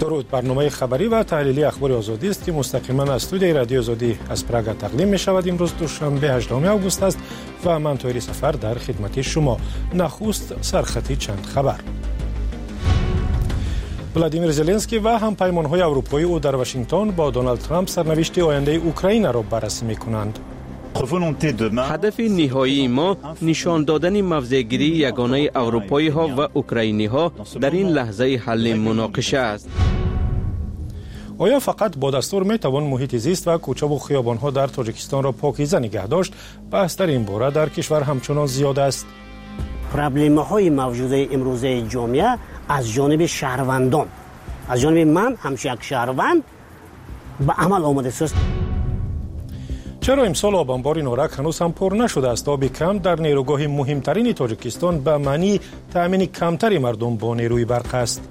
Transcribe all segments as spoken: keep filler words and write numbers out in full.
درود. برنامه خبری و تحلیلی اخبار آزادی است که مستقیما از استودیوی رادیو آزادی از پراگ تقدیم می شود. امروز دوشنبه هجدهم آگوست است و من طاهر سفر در خدمت شما. نخست سرخطی چند خبر. ولادیمیر زلنسکی و همپیمان‌های اروپایی او در واشنگتن با دونالد ترامپ سرنوشت آینده اوکراین را بررسی می‌کنند. هدف نهایی ما نشان دادن موضع‌گیری یگانه اروپایی ها و اوکراینی ها در این لحظه حل مناقشه است. آیا فقط با دستور می توان محیط زیست و کوچه و خیابان ها در تاجیکستان را پاکیزه نگه داشت؟ بحث در این باره در کشور همچنان زیاد است. پرابلم های موجود امروزه جامعه از جانب شهروندان، از جانب من همچون یک شهروند به عمل آمده است. چرا امسال آب انبار نارک هنوز هم پر نشده است؟ آب کم در نیروگاه مهمترین تاجیکستان به معنی تأمین کمتری مردم با نیروی برق است.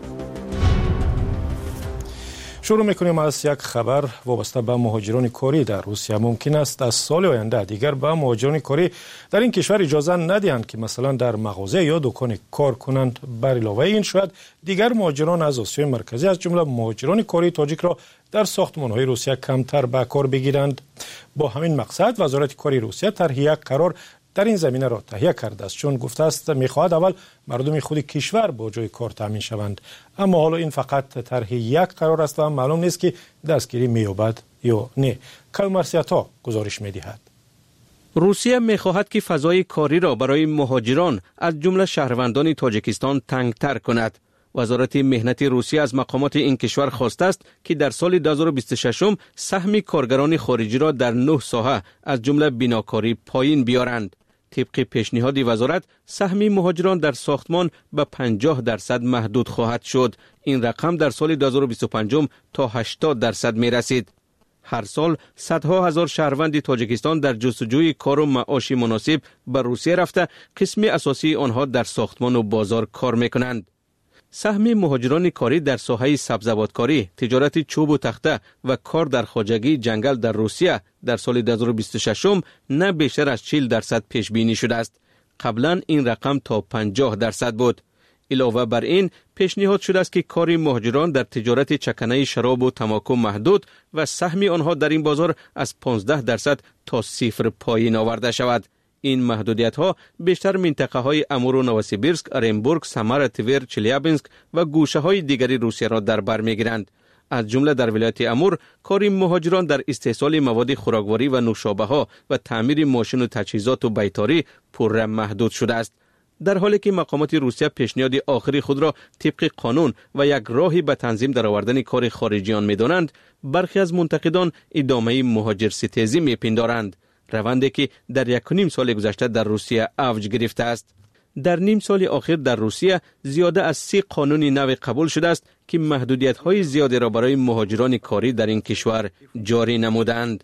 شروع میکنیم از یک خبر وابسته به مهاجران کاری در روسیه. ممکن است از سال آینده دیگر به مهاجران کاری در این کشور اجازه ندهند که مثلا در مغازه یا دکان کار کنند. بر علاوه این شاید دیگر مهاجران از آسیای مرکزی از جمله مهاجران کاری تاجیک را در ساختمان‌های روسیه کمتر به کار بگیرند. با همین مقصد وزارت کاری روسیه طرح یک قرار در این زمینه را تهیه کرده است، چون گفته است می‌خواهد اول مردم خود کشور با جای کار تامین شوند. اما حالا این فقط طرح یک قرار است و معلوم نیست که دستگیری می‌یابد یا نه. کلمرسیاتا گزارش می‌دهد. روسیه می‌خواهد که فضای کاری را برای مهاجران از جمله شهروندان تاجیکستان تنگ‌تر کند. وزارت مهنت روسیه از مقامات این کشور خواسته است که در سال دو هزار و بیست و شش سهم کارگران خارجی را در نه ساحه از جمله بیناکاری پایین بیارند. طبق پیشنهاد وزارت سهم مهاجران در ساختمان به پنجاه درصد محدود خواهد شد. این رقم در سال دو هزار و بیست و پنج تا هشتاد درصد می رسید. هر سال صدها هزار شهروند تاجیکستان در جستجوی کار و معاش مناسب به روسیه رفته قسم اساسی آنها در ساختمان و بازار کار می کنند. سهم مهاجران کاری در ساحه سبزوادکاری، تجارت چوب و تخته و کار در خواجگی جنگل در روسیه در سال دو هزار و بیست و شش نه بیشتر از چهل درصد پیش بینی شده است. قبلا این رقم تا پنجاه درصد بود. علاوه بر این پیشنهاد شده است که کار مهاجران در تجارت چکنه شراب و تماکو محدود و سهم آنها در این بازار از پانزده درصد تا صفر پایین آورده شود. این محدودیت ها بیشتر منطقه های امور و نوسیبیرسک، ارنبورگ، سمر، تور، چلیابینسک و گوشه های دیگری روسیه را در بر میگیرند. از جمله در ولایت امور کار مهاجران در استحصال مواد خوراکواری و نوشابه ها و تعمیر ماشین و تجهیزات و بیتاری پرره محدود شده است. در حالی که مقامات روسیه پیشنهاد آخری خود را طبق قانون و یک راهی به تنظیم درآوردن کار خارجیان می‌دانند، برخی از منتقدان ادامه مهاجر ستیزی می‌پندارند. روندی که در یک و نیم سال گذشته در روسیه اوج گرفته است. در نیم سال اخیر در روسیه زیاده از سی قانون نو قبول شده است که محدودیت‌های زیادی را برای مهاجران کاری در این کشور جاری نمودند.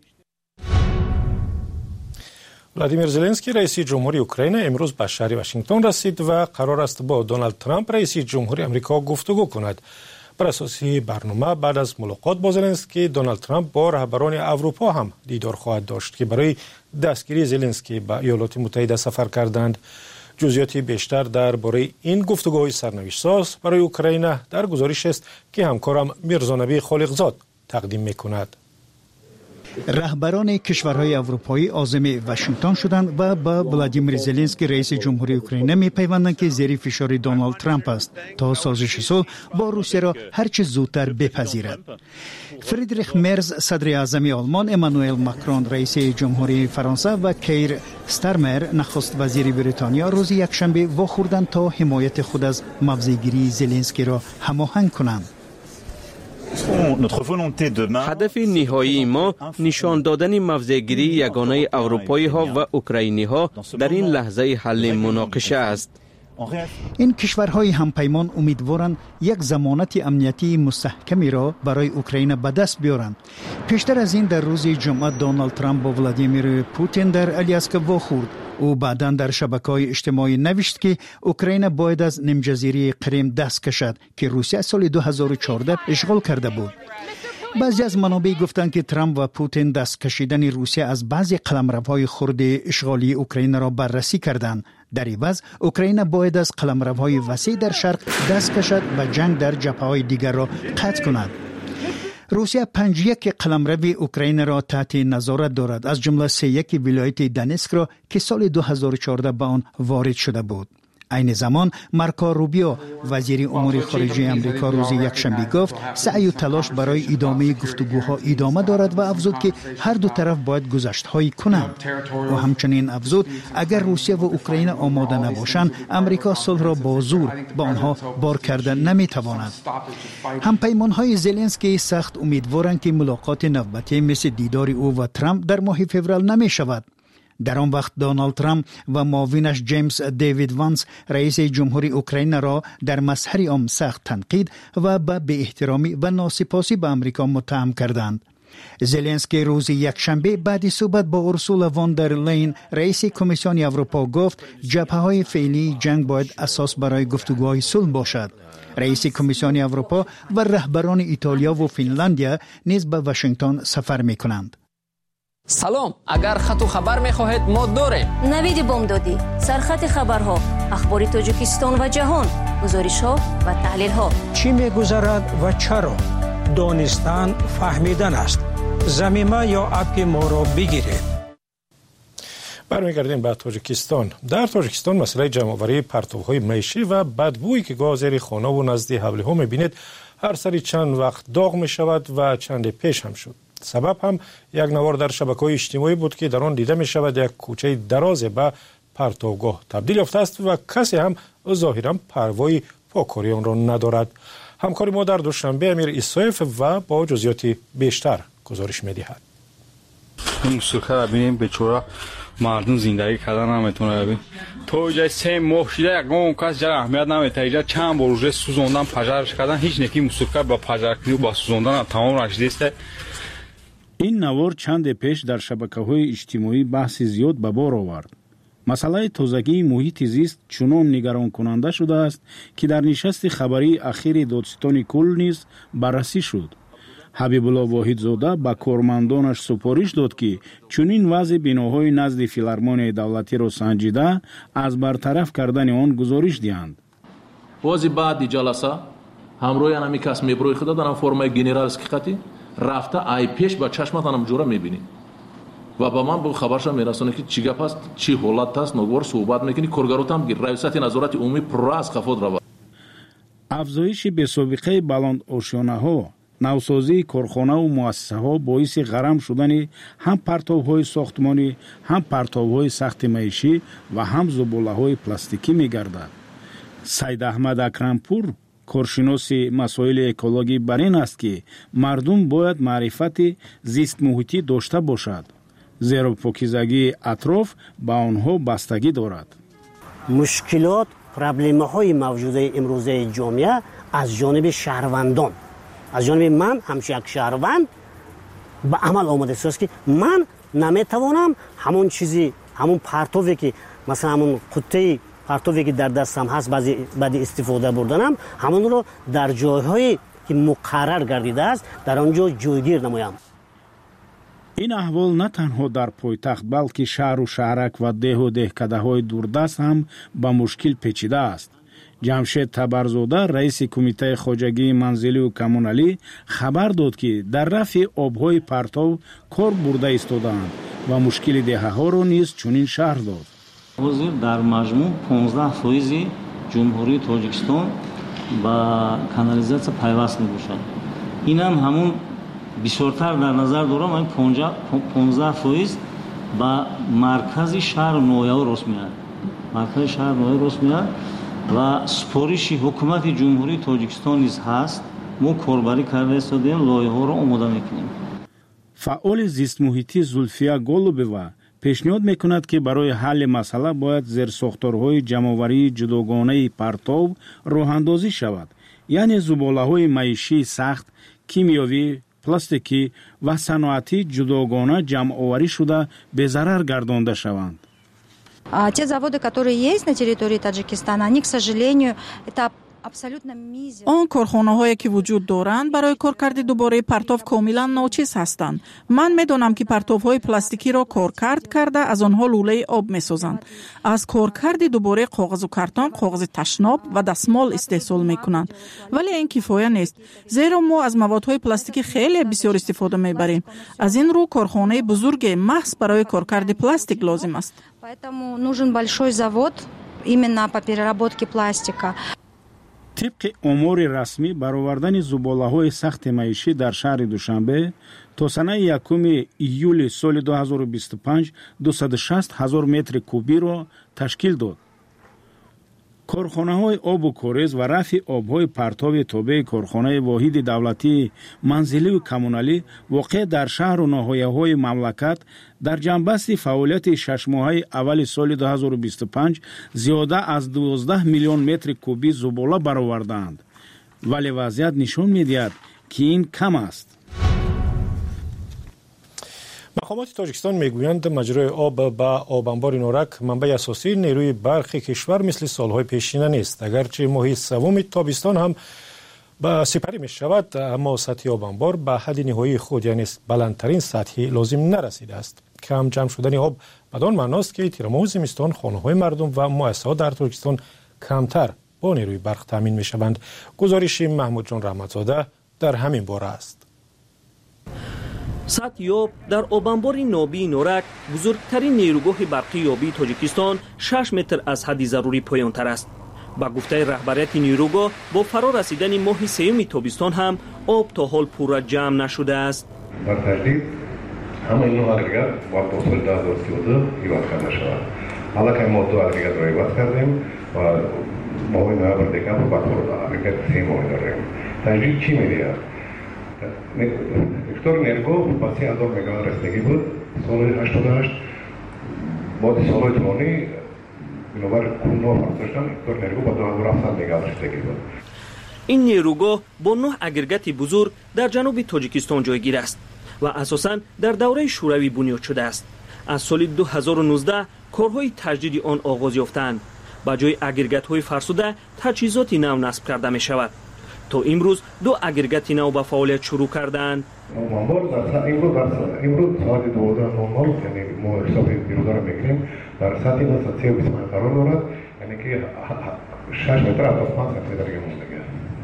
ولادیمیر زلنسکی رئیس جمهوری اوکراین امروز به شهر واشنگتن رسید و قرار است با دونالد ترامپ رئیس جمهوری آمریکا گفتگو کند. بر اساس برنامه بعد از ملاقات با زلنسکی، دونالد ترامپ با رهبران اروپا هم دیدار خواهد داشت که برای دستگیری زلنسکی به ایالات متحده سفر کردند. جزئیات بیشتر درباره این گفتگوهای سرنوشت ساز برای اوکراین در گزارش است که همکارم میرزانبی خالقزاد تقدیم میکند. رهبران کشورهای اروپایی عازم واشنگتن شدند و با ولادیمیر زلنسکی رئیس جمهوری اوکراین میپیوندند که زیر فشار دونالد ترامپ است تا سازش صلح با روسیه را هرچه زودتر بپذیرد. فریدریخ مرز صدر اعظم آلمان، امانوئل ماکرون رئیس جمهوری فرانسه و کیر استارمر نخست وزیر بریتانیا روز یکشنبه واخوردند تا حمایت خود از موضع‌گیری زلنسکی را هماهنگ کنند. هدف نهایی ما نشان دادن موضع‌گیری یگانه اروپایی ها و اوکراینی ها در این لحظه حل مناقشه است. این کشورهای همپیمان امیدوارند یک ضمانت امنیتی مستحکمی را برای اوکراین به دست بیارند. پیشتر از این در روز جمعه دونالد ترامپ با ولادیمیر پوتین در الیاسک واخورد. او بعداً در شبکه‌های اجتماعی نوشت که اوکراین باید از نیم جزیره کریم دست کشد که روسیه سال دو هزار و چهارده اشغال کرده بود. بعضی از منابع گفتند که ترامپ و پوتین دست کشیدن روسیه از بعضی قلمروهای خرد اشغالی اوکراین را بررسی کردند. در عوض اوکراین باید از قلمروهای وسیع در شرق دست کشد و جنگ در جبهه‌های دیگر را قطع کند. روسیه پنج یک قلمرو اوکراین را تحت نظارت دارد، از جمله سه یک ولایت دانسک را که سال دو هزار و چهارده به آن وارد شده بود. این زمان مارکو روبیو وزیر امور خارجه امریکا روز یکشنبه گفت سعی و تلاش برای ادامه گفتگوها ادامه دارد و افزود که هر دو طرف باید گذشت‌هایی کنند. و همچنین افزود اگر روسیه و اوکراین آماده نباشند امریکا صلح را با زور به آنها بار کرده نمیتواند. همپیمان‌های زلنسکی سخت امیدوارند که ملاقات نوبتی مثل دیدار او و ترامپ در ماه فوریه نمی‌شود. در آن وقت دونالد ترامپ و معاونش جیمز دیوید وانس رئیس جمهوری اوکراین را در مظهر عام سخت تنقید و به بی‌احترامی و ناسپاسی به امریکا متهم کردند. زلنسکی روز یکشنبه بعد صحبت با اورسولا وان در لین رئیس کمیسیون اروپا گفت جبهه‌های فعلی جنگ باید اساس برای گفتگوهای صلح باشد. رئیس کمیسیون اروپا و رهبران ایتالیا و فنلاندیا نیز به واشنگتن سفر می‌کنند. سلام، اگر خط و خبر می‌خواهید ما داریم. نوید بامدادی، سرخط خبرها، اخبار تاجیکستان و جهان، گزارش‌ها و تحلیل‌ها. چی می‌گذرد و چرا؟ دانستن فهمیدن است. زمینه یا اپ ما را بگیرید. برمیگردیم به تاجیکستان. در تاجیکستان مسئله جمع‌آوری پرتوهای معیشتی و بدبویی که گاز زیر خانه و نزد حوله می‌بینید هر سری چند وقت داغ می‌شود و چند پیش هم شد. سبب هم یک نوار در شبکه‌های اجتماعی بود که در آن دیده می شود یک کوچه دراز به پرتوگاه تبدیل یافته است و کسی هم ظاهراً پروای پاکاری آن را ندارد. همکار ما در دوشنبه امیر ایسایف و با جزئیات بیشتر گزارش می‌دهد. این موسیقی را ببینیم بیچاره مردم زندگی کردن نمیتونه. ببین تو جای سه ماه شده یکم کس جای اهمیت نمیده. اینجا چند بار روز سوزوندن پجرش کردن، هیچ نکی موسیقی با پجر و با سوزوندن تمام رشته است. این نوار چند پیش در شبکه‌های اجتماعی بحث زیاد به بار آورد. مسئله تازگی محیط زیست چنان نگران کننده شده است که در نشست خبری اخیر دادستان کل نیز بررسی شد. حبیب الله واحدزاده به کارمندانش سپارش داد که چنین وضع بناهای نزد فیلارمونی دولتی را سنجیده از برطرف کردن آن گزارش دهند. وازی بعد جلسه همراه انمی کس میبروی خدا دارم فرمای گنرالسکی خطی رفته ای پیش با چشمتانم جوره میبینی و با من به خبرش میرسونه که چی گپ است، چی حالت است، نگور صحبت میکنی کارگروتام گیر رئیست نظارت عمومی پر از خفود روا. افزایش به سابقه بلند آشیانه ها، نوسازی کارخانه و مؤسسه ها باعث غرم شدن هم پرتاب های ساختمانی، هم پرتاب های سخت معیشی و هم زباله های پلاستیکی میگردد. سید احمد اکرمپور کارشناس مسائل اکولوژی بر این است که مردم باید معرفت زیست محیطی داشته باشد، زیرا پاکیزگی اطراف به آنها بستگی دارد. مشکلات پرابلم‌های موجود امروزه جامعه از جانب شهروندان، از جانب من همچون یک شهروند به عمل آمده است که من نمیتوانم همون چیزی، همون پرتوی که مثلا همون قطعه پرتوی که در دستم هست بعضی بعد استفاده بردنم همون رو در جایهایی که مقرر گردیده است در آنجا جایگیر نمایم. این احوال نه تنها در پایتخت بلکه شهر و شهرک و ده و دهکده های دوردست هم به مشکل پیچیده است. جمشید تبرزاده رئیس کمیته خواجگی منزلی و کمونالی خبر داد که در رفع آبهای پرتو کار برده ایستادند و مشکل دهه ها را نیز چنین شرح داد. حاضر در مجموع پانزده فیصد جمهوری تاجیکستان با کانالیزاسیا پیوست می‌باشد. این هم همون بسیارتر در نظر دارم این پانزده فیصد با مرکز شهر نویا راست میاد. مرکز شهر نویا راست میاد و سپارش حکومت جمهوری تاجیکستان نیز هست. ما کاربری کرده استادیم لایحه‌ها را آماده می‌کنیم. فعال زیست محیطی زولفیا گولوبوا پیشنهاد میکند که برای حل مسئله باید زیرساختارهای جمع‌آوری جداگانه پرتاب راه‌اندازی شود، یعنی زباله‌های معیشتی سخت، کیمیایی، پلاستیکی و صنعتی جداگانه جمع‌آوری شده به ضرر گردانده شوند. Те заводы, которые есть на территории Таджикистана, они, к сожалению, это آن کارخانه‌هایی که وجود دارند برای کارکرد دوباره پرتاب کاملا ناچیز هستند. من می‌دانم که پرتاب‌های پلاستیکی را کارکرد کرده از آنها لوله آب می‌سازند. از کارکرد دوباره کاغذ و کارتون، کاغذ تشناب و دستمال استحصال می‌کنند. ولی این کفایه نیست، زیرا ما از موادهای پلاستیکی خیلی بسیار استفاده می‌بریم. از این رو کارخانه بزرگ محض برای کارکرد پلاستیک لازم است. Поэтому нужен большой завод именно по переработке пластика. طبق امور رسمی برآوردن زباله‌های سخت معیشی در شهر دوشنبه تا سنه یکم ایول سال دو هزار و بیست و پنج دویست و شصت هزار متر کوبی را تشکیل داد. کارخانه‌های آب و کاریز و رفع آب‌های پرتاب تابع کارخانه واحد دولتی منزلی و کمونالی واقع در شهر و ناحیه‌های مملکت در جنبست فعالیت شش ماهه اول سال دو هزار و بیست و پنج زیاده از دوازده میلیون متر کوبی زباله برآوردند. ولی وضعیت نشان می‌دهد که این کم است. مقامات تاجیکستان میگویند مجرای آب به آب انبار نورک منبع اساسی نیروی برق کشور مثل سالهای پیشین نیست. اگرچه ماه سوم تابستان هم به سپری می شود، اما سطح آب انبار به حد نهایی خود یعنی بلندترین سطحی لازم نرسیده است. کم جمع شدن آب بدان معناست که تیر ماه زمستان خانه‌های مردم و مؤسسات در تاجیکستان کمتر با نیروی برق تامین می شوند. گزارش محمود جان رحمتزاده در همین باره است. سطح آب در آبانبار نابی نورک بزرگترین نیروگاه برقی یابی تاجیکستان شش متر از حد ضروری پایان‌تر است. با گفته رهبریت نیروگاه با فرا رسیدن ماه سوم تابستان هم آب تا حال پورا جمع نشده است. در تجدید همه این اگریگات با دو سال دو هزار و سی و دو ایواد کرده شود. حالا که ما دو اگریگات را ایواد کردیم و ماه نوامبر دکامبر با فرا اگریگات سه ماه داریم. تجدید چی می‌دهد؟ اکتور نیروگاه با سی هزار مگاوات رسیدگی بود سال هشتاد و هشت. بعد سالهای طولانی بنابر کنه فرسوشتن اکتور نیروگاه با دو هزار و هفتصد مگاوات رسیدگی بود. این نیروگاه با نه اگریگات بزرگ در جنوب تاجیکستان جایگیر است و اساساً در دوره شوروی بنیاد شده است. از سال دو هزار و نوزده کارهای تجدید آن آغاز یافتند. با جای اگریگات‌های فرسوده تجهیزات نو نصب کرده می شود. تا امروز دو اگریگات نو به فعالیت شروع کردند. امروز در امروز در امروز ساعت دوازده نود یعنی ما حساب بیرودار میگیریم در ساعت دو و سی و بیست قرار دارد، یعنی که شش متر از پانصد متر دیگه مونده.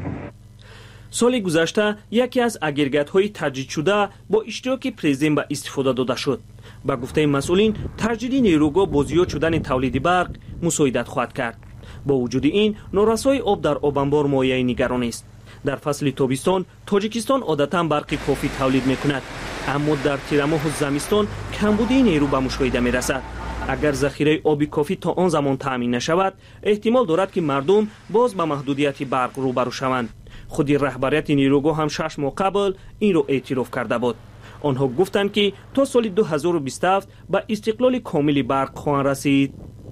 سال گذشته یکی از اگریگات‌های تجدید شده با اشتراک پرزیدنت به استفاده داده شد. با گفته مسئولین تجدید نیروگاه با زیاد شدن تولید برق مساعدت خواهد کرد. با وجود این نارسایی آب در آب انبار مایه نگرانی است. در فصل تابستان تاجیکستان عادتاً برق کافی تولید می‌کند، اما در تیر ماه و زمستان کمبودی نیرو به مشاهده می‌رسد. اگر ذخیره آبی کافی تا آن زمان تامین نشود، احتمال دارد که مردم باز به محدودیت برق روبرو شوند. خودی رهبریت نیروگاه هم شش ماه قبل این را اعتراف کرده بود. آنها گفتند که تا سال دو هزار و بیست و هفت به استقلال کامل برق خواهند رسید.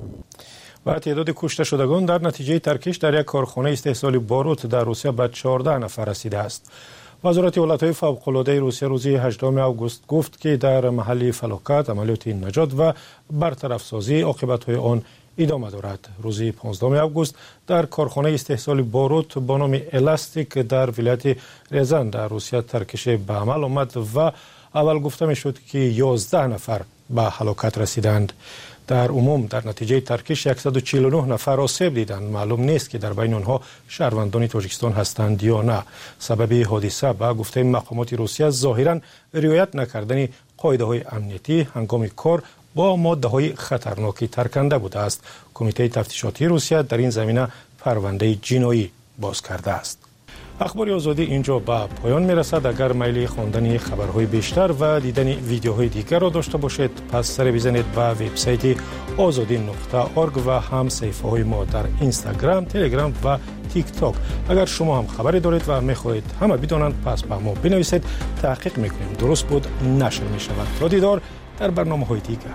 و تعداد کشته شدگان در نتیجه ترکش در یک کارخانه استحصال باروت در روسیه به چهارده نفر رسیده است. وزارت حالتهای فوق‌العاده روسیه روز هجدهم آگوست گفت که در محل فلاکت عملیات نجات و برطرف سازی عاقبت‌های آن ادامه دارد. روز پانزدهم آگوست در کارخانه استحصال باروت با نام الاستیک در ولایت ریزان در روسیه ترکش به عمل آمد و اول گفته می‌شد که یازده نفر به هلاکت رسیدند. در عموم در نتیجه ترکش صد و چهل و نه نفر آسیب دیدند. معلوم نیست که در بین آنها شهروندان تاجیکستان هستند یا نه. سبب حادثه به گفته مقامات روسیه ظاهراً رعایت نکردن قاعده‌های امنیتی هنگام کار با ماده‌های خطرناکی ترکنده بوده است. کمیته تفتیشاتی روسیه در این زمینه پرونده جنایی باز کرده است. اخبار آزادی اینجا به پایان میرسد. اگر میل خواندن خبرهای بیشتر و دیدن ویدیوهای دیگر را داشته باشید پس سر بزنید به وبسایت آزادی نقطه اورگ و هم صفحه های ما در اینستاگرام، تلگرام و تیک تاک. اگر شما هم خبری دارید و میخواهید همه بدانند پس به ما بنویسید، تحقیق میکنیم درست بود نشر میشود. تا دیدار در برنامه‌های دیگر.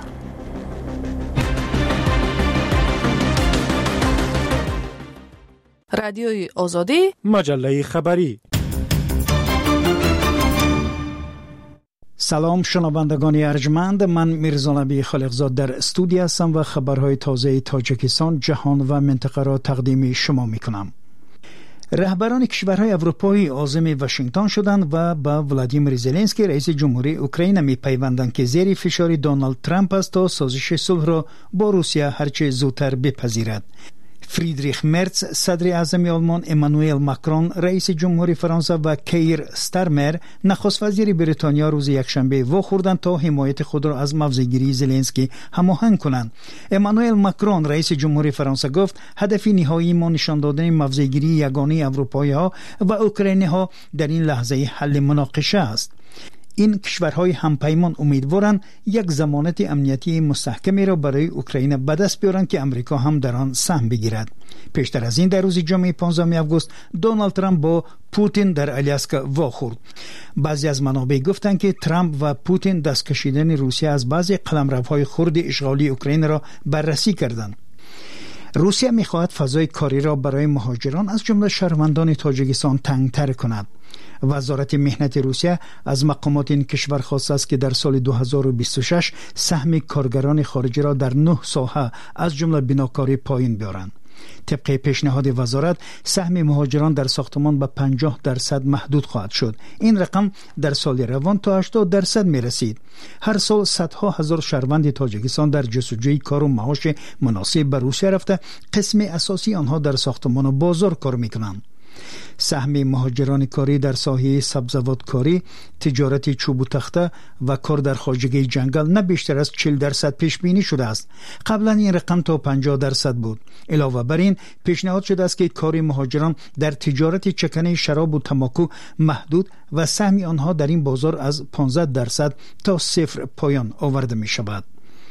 رادیوی آزادی، مجله خبری. سلام شنوندگان ارجمند، من میرزا نبی خالقزاد در استودیو هستم و خبرهای تازه تاجیکستان، جهان و منطقه را تقدیم شما میکنم. رهبران کشورهای اروپایی عازم واشنگتن شدند و با ولادیمیر زلنسکی رئیس جمهوری اوکراین می پیوندند که زیر فشار دونالد ترامپ است تا سازش صلح را با روسیه هرچه زودتر بپذیرد. فریدریخ مرتز صدر اعظم آلمان، امانوئل ماکرون رئیس جمهوری فرانسه و کیر ستارمر نخست وزیر بریتانیا روز یکشنبه واخوردند تا حمایت خود را از موضع‌گیری زلنسکی هماهنگ کنند. امانوئل ماکرون رئیس جمهوری فرانسه گفت هدف نهایی ما نشان دادن موضع‌گیری یگانه اروپایی‌ها و اوکراینی‌ها در این لحظه حل مناقشه است. این کشورهای همپیمان امیدوارند یک ضمانت امنیتی مستحکمی را برای اوکراین به دست بیارند که امریکا هم در آن سهم بگیرد. پیشتر از این در روز جمعه پانزدهم آگوست دونالد ترامپ با پوتین در آلیاسکا واخورد. بعضی از منابع گفتند که ترامپ و پوتین دست کشیدن روسیه از بعضی قلمروهای خرد اشغالی اوکراین را بررسی کردند. روسیه می‌خواهد فضای کاری را برای مهاجران از جمله شهروندان تاجیکستان تنگ‌تر کند. وزارت مهنت روسیه از مقامات این کشور خواسته است که در سال دو هزار و بیست و شش سهم کارگران خارجی را در نه ساحه از جمله بناکاری پایین بیارند. طبق پیشنهاد وزارت سهم مهاجران در ساختمان به پنجاه درصد محدود خواهد شد. این رقم در سال روان تا هشتاد درصد می رسید. هر سال صدها هزار شهروند تاجیکستان در جستجوی کار و معاش مناسب به روسیه رفته، قسم اساسی آنها در ساختمان و بازار کار می کنند. سهم مهاجران کاری در ساحه سبزوادکاری، تجارت چوب و تخته و کار در خواجگی جنگل نه بیشتر از چهل درصد پیش بینی شده است. قبلا این رقم تا پنجاه درصد بود. علاوه بر این پیشنهاد شده است که کار مهاجران در تجارت چکنه شراب و تماکو محدود و سهم آنها در این بازار از پانزده درصد تا صفر پایان آورده می شود.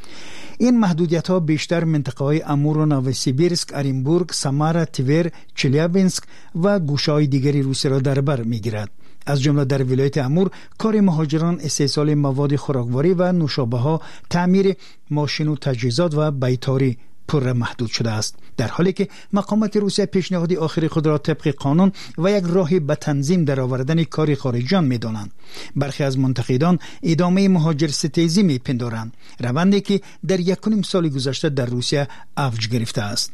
این محدودیت ها بیشتر منطقه های امور و نووسیبیرسک، اورینبورگ، سامارا، تیور، چلیابینسک و گوشه های دیگری روسیه را در بر می گیرد. از جمله در ولایت امور کار مهاجران استحصال مواد خوراکواری و نوشابه ها، تعمیر ماشین و تجهیزات و بیتاری پر محدود شده است، در حالی که مقامات روسیه پیشنهاد آخری خود را طبق قانون و یک راهی به تنظیم در آوردن کار خارجیان می دانند. برخی از منتقدان ادامه مهاجر ستیزی می پندارند، روندی که در یکونیم سال گذشته در روسیه اوج گرفته است.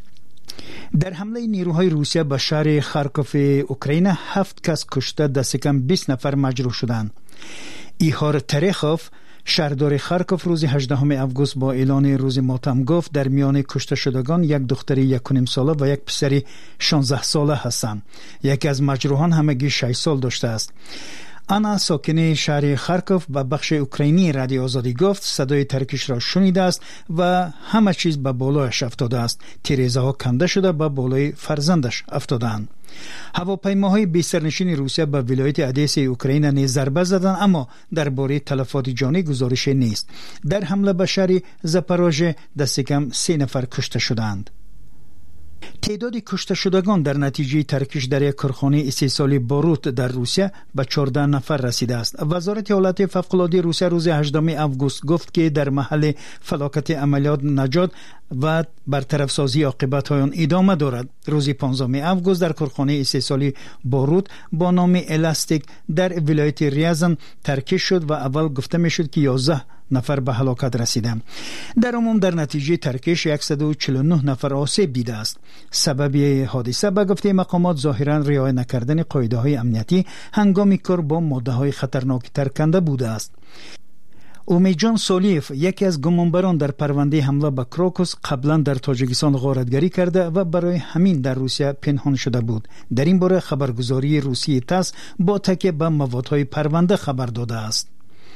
در حمله نیروهای روسیه به شهر خارکوف اوکراین هفت کس کشته، دست کم بیست نفر مجروح شدند. ایهار ترخوف شهردار خارکوف روز هجدهم آگوست با اعلان روز ماتم گفت در میان کشته شدگان یک دختر یک و نیم ساله و یک پسر شانزده ساله هستند. یکی از مجروحان همگی شش سال داشته است. آنا ساکن شهر خارکوف به بخش اوکراینی رادیو آزادی گفت صدای ترکش را شنیده است و همه چیز به بالایش افتاده است. تیریزه ها کنده شده به بالای فرزندش افتادند. هواپیماهای بی سرنشین روسیه به ولایت ادیسه اوکراین نیز ضربه زدند، اما درباره تلفات جانی گزارش نیست. در حمله به شهر زاپاروژه دست کم سه نفر کشته شدند. تعداد کشته شدگان در نتیجه ترکش در یک کارخانه استحصال باروت در روسیه به چهارده نفر رسیده است. وزارت حالات فوق‌العاده روسیه روز هجدهم آگوست گفت که در محل فلاکت عملیات نجات و برطرف سازی عاقبت آن ادامه دارد. روز پانزدهم آگوست در کارخانه استحصال باروت با نام الاستیک در ولایت ریازن ترکش شد و اول گفته می شد که یازده نفر به هلاکت رسیدند. در عموم در نتیجه ترکش صد و چهل و نه نفر آسیب دیده است. سبب حادثه به گفته مقامات ظاهرا رعایت نکردن قاعده های امنیتی هنگام کار با ماده های خطرناک ترکنده بوده است. اومیجان سولیف یکی از گمانبران در پرونده حمله به کراکوس قبلا در تاجیکستان غارتگری کرده و برای همین در روسیه پنهان شده بود. در این باره خبرگزاری روسی تاس با تکیه به موادهای پرونده خبر داده است.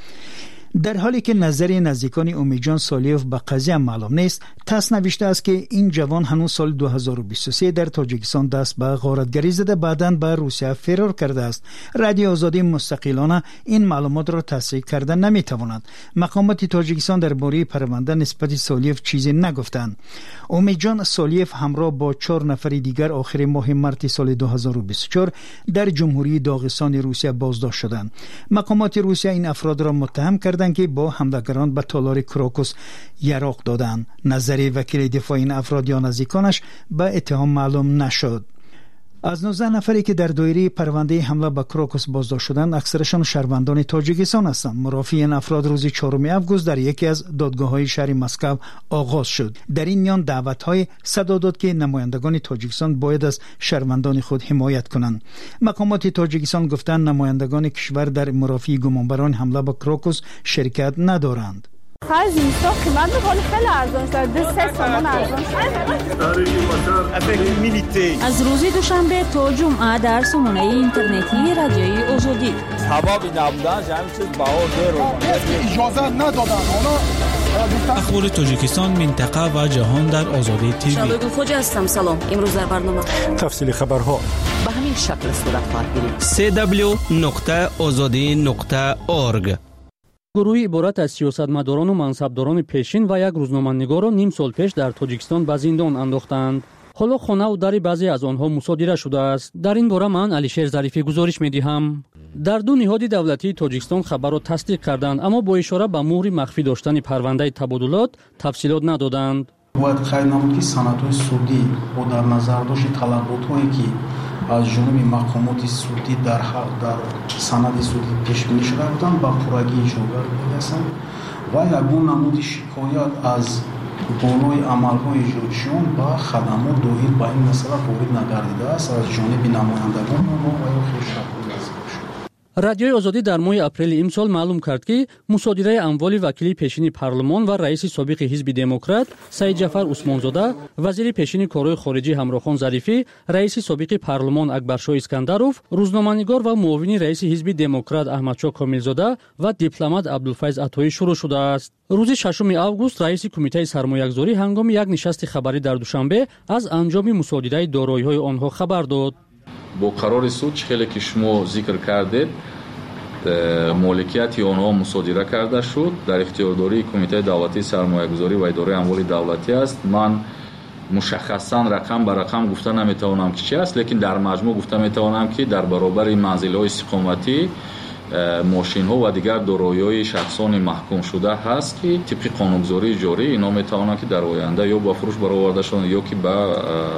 در حالی که نظر نزدیکان اومیجان سالیوف به قضیه معلوم نیست، تاس نوشته است که این جوان هنوز سال دو هزار و بیست و سه در تاجیکستان دست به غارتگری زده، بعداً به روسیه فرار کرده است. رادیو آزادی مستقلانه این معلومات را تصحیح کردن نمیتواند. مقامات تاجیکستان درباره پرونده نسبت سالیوف چیزی نگفتند. اومیجان سالیوف همراه با چهار نفر دیگر آخر ماه مارس سال دو هزار و بیست و چهار در جمهوری داغستان روسیه بازداشت شدند. مقامات روسیه این افراد را متهم کردند که با حملگران به تالار کراکوس یراق دادند. نظر وکیل دفاع این افراد یا نزدیکانش به اتهام معلوم نشد. از نوزده نفری که در دایره پرونده حمله به کروکوس بازداشت شدند، اکثرشان شهروندان تاجیکستان هستند. مرافعه این افراد روز چهارم اوگوست در یکی از دادگاه‌های شهر مسکو آغاز شد. در این میان دعوت‌های صدا داد که نمایندگان تاجیکستان باید از شهروندان خود حمایت کنند. مقامات تاجیکستان گفتند نمایندگان کشور در مرافعه گمانبران حمله به کروکوس شرکت ندارند. خرج نیستا قیمت می‌کنه خیلی ارزان شده. دو سه تومان ارزان شده. از روز دوشنبه تا جمعه در سامانه اینترنتی رادیوی آزادی سبب نبودن همین چیز بهار داره اجازه ندادن. اخبار تاجیکستان، منطقه و جهان در آزادی تیوی. شباب خوش هستم. سلام. امروز در برنامه تفصیل خبرها به همین شکل صورت خواهد گرفت. سی دبلیو نقطه آزادی نقطه اورگ. گروهی عبارت از سیاستمداران و منصبداران پیشین و یک روزنامه‌نگار را نیم سال پیش در تاجیکستان به زندان انداختند. حالا خانه و در بعضی از آنها مصادره شده است. در این باره من علیشیر ظریفی گزارش می‌دهم. در دو نهاد دولتی تاجیکستان خبر را تصدیق کردند، اما با اشاره به مهر مخفی داشتن پرونده تبادلات تفصیلات ندادند. باید خیلی نمود که سندهای سودی با در نظر داشت طلبات‌هایی که از جانب مقامات سودی در در سند سودی پیش بینی شده بودند با پورگی اجرا می‌رسند و یگان نمود شکایت از بالای عمل‌های اجرایشون با خدمات دایر به این مسئله وارد نگردیده است از جانب نمایندگان ما و یا خیشت‌های رادیوی آزادی در ماه اپریل امسال معلوم کرد که مصادره اموال وکیل پیشین پارلمان و رئیس سابق حزب دموکرات سید جعفر عثمانزاده، وزیر پیشین کارهای خارجی همراهخان ظریفی، رئیس سابق پارلمان اکبرشاه اسکندروف، روزنامه‌نگار و معاون رئیس حزب دموکرات احمدشاه کاملزاده و دیپلمات عبدالفیض عطایی شروع شده است. روز ششم اوگوست رئیس کمیته سرمایه‌گذاری هنگام یک نشست خبری در دوشنبه از انجام مصادره دارایی‌های آنها خبر داد. با قرار سود خیلی که شما ذکر کردید مالکیت آنها مصادره کرده شد در اختیارداری کمیته دولتی سرمایه‌گذاری و اداره اموال دولتی است. من مشخصا رقم به رقم گفته نمیتوانم که چی است، لیکن در مجموع گفته میتوانم که در برابر منزل‌های استقامتی، ماشین‌ها و دیگر دارایی‌های شخصان محکوم شده هست که طبق قانونگذاری جاری اینا میتوانند که در آینده یا با فروش برآورده شوند یا که با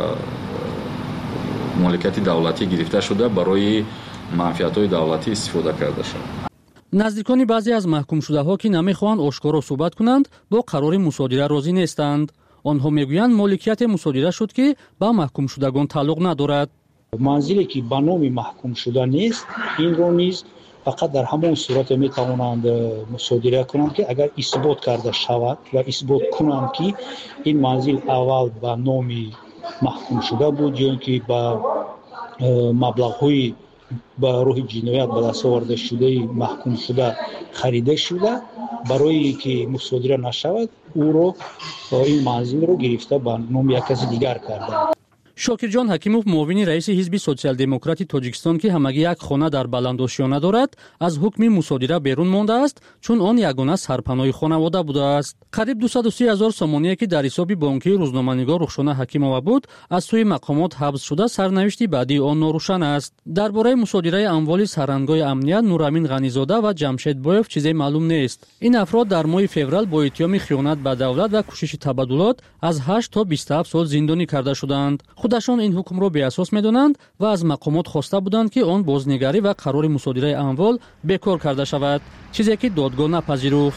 مالکیت دولتی گرفته شده برای منفعت‌های دولتی استفاده کرده شد. نزدیکان بعضی از محکوم شده ها که نمیخواهند آشکارا صحبت کنند با قرار مصادره راضی نیستند. آنها میگویند مالکیت مصادره شد که با محکوم شدگان تعلق ندارد. منزلی که به نام محکوم شده نیست این رو نیز فقط در همون صورت میتوانند مصادره کنند که اگر اثبات کرده شود و اثبات کنند که این منزل اول به نام محکوم شده بود یا که با مبلغ‌های با روح جنایت به دست آورده شده محکوم شده خریده شده، برای که مصادره نشود او رو این منزل رو گرفته به نام یک کس دیگر کرده. شاکرجان حکیموف معاون رئیس حزب سوسیال دموکراتی تاجیکستان که همگی یک خانه در بلندآشیانه دارد از حکم مصادره بیرون مانده است چون آن یگانه سرپناه خانواده بوده است. قریب دویست و سی هزار سامانیه که در حساب بانکی روزنامه‌نگار رخشانه حکیمова بود از سوی مقامات حبس شده، سرنوشت بعدی آن ناروشن است. درباره مصادره اموال سرهنگ‌های امنیت نورامین غنیزاده و جمشید بویف چیزی معلوم نیست. این افراد در ماه فوریه با اتهام خیانت به دولت و کوشش تبادلات از هشت تا بیست و هفت سال زندانی کرده شدند. خودشان این حکم را بی اساس می‌دانند و از مقامات خواسته بودند که آن بازنگری و قرار مصادره اموال بیکار کرده شود، چیزی که دادگاه نپذیرفت.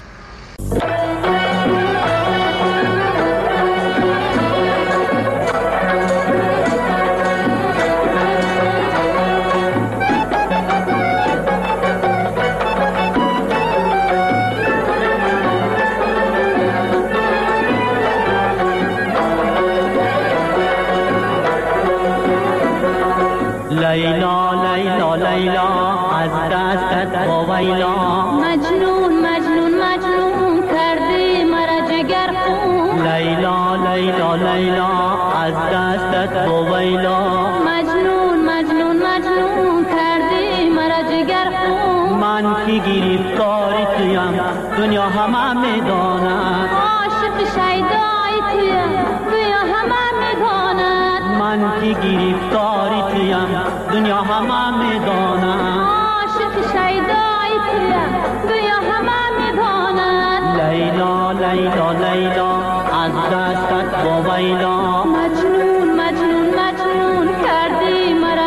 لیلا لیلا لیلا از دستت وایلا مجنون مجنون مجنون کردی مرا جگر خون لیلا لیلا لیلا از دستت وایلا مجنون مجنون مجنون کردی مرا جگر خون من که گرفتار تویم دنیا همه میداند عاشق شیدای تویم دنیا همه میداند من که گرفتار تویم دنیا همه میداند عاشق شیدای تویم دنیا همه میداند لیلا لیلا لیلا از دستت با ویلا مجنون مجنون مجنون کردی مرا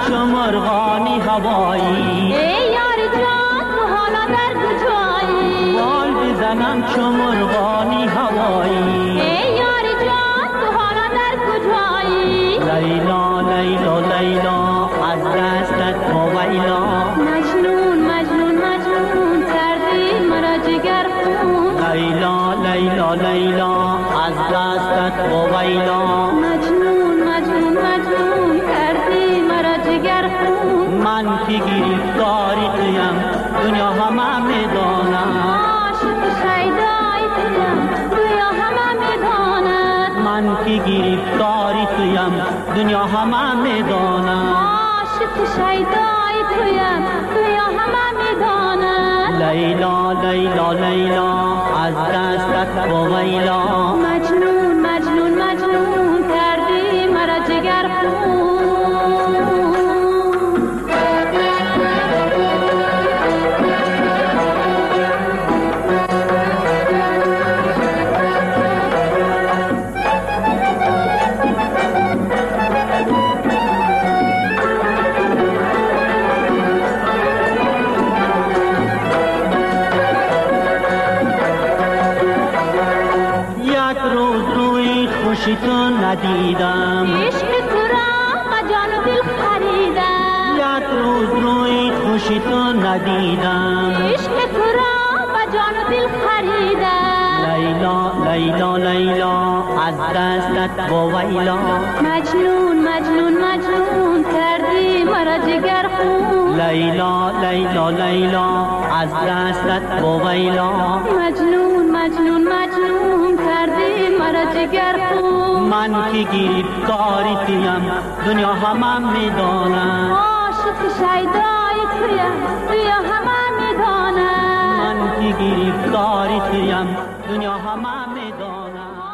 چو مرغانی هوایی ای یار جان تو حالا در کجایی بال بزنم چو مرغانی هوایی ای یار جان تو حالا در کجایی لیلا لیلا لیلا از دستت ویلا مجنون مجنون مجنون کردی مرا جگر خون لیلا لیلا لیلا از دستت ویلا مجنون مجنون مجنون کردی مرا جگر خون من که گرفتاری تویم دنیا همه میداند عاشق شیدای تویم دنیا همه میداند من که گرفتاری تویم دنیا همه میداند عاشق شیدای تویم دنیا همه میداند لیلا لیلا لیلا از دستت ویلا مجنون مجنون مجنون کردی مرا جگر خون تو ندیدم عشق تو را جان و دل خریدم یک روز روی خوشی تو ندیدم عشق تو را جان و دل خریدم لیلا لیلا لیلا از دستت ویلا مجنون مجنون مجنون کردی مرا جگر خون لیلا لیلا لیلا از دستت ویلا مجنون مجنون مجنون کردی مرا جگر خون من که گرفتاری تویم دنیا همه میداند عاشق شیدای تویم دنیا همه میداند من که گرفتاری تویم دنیا همه میداند.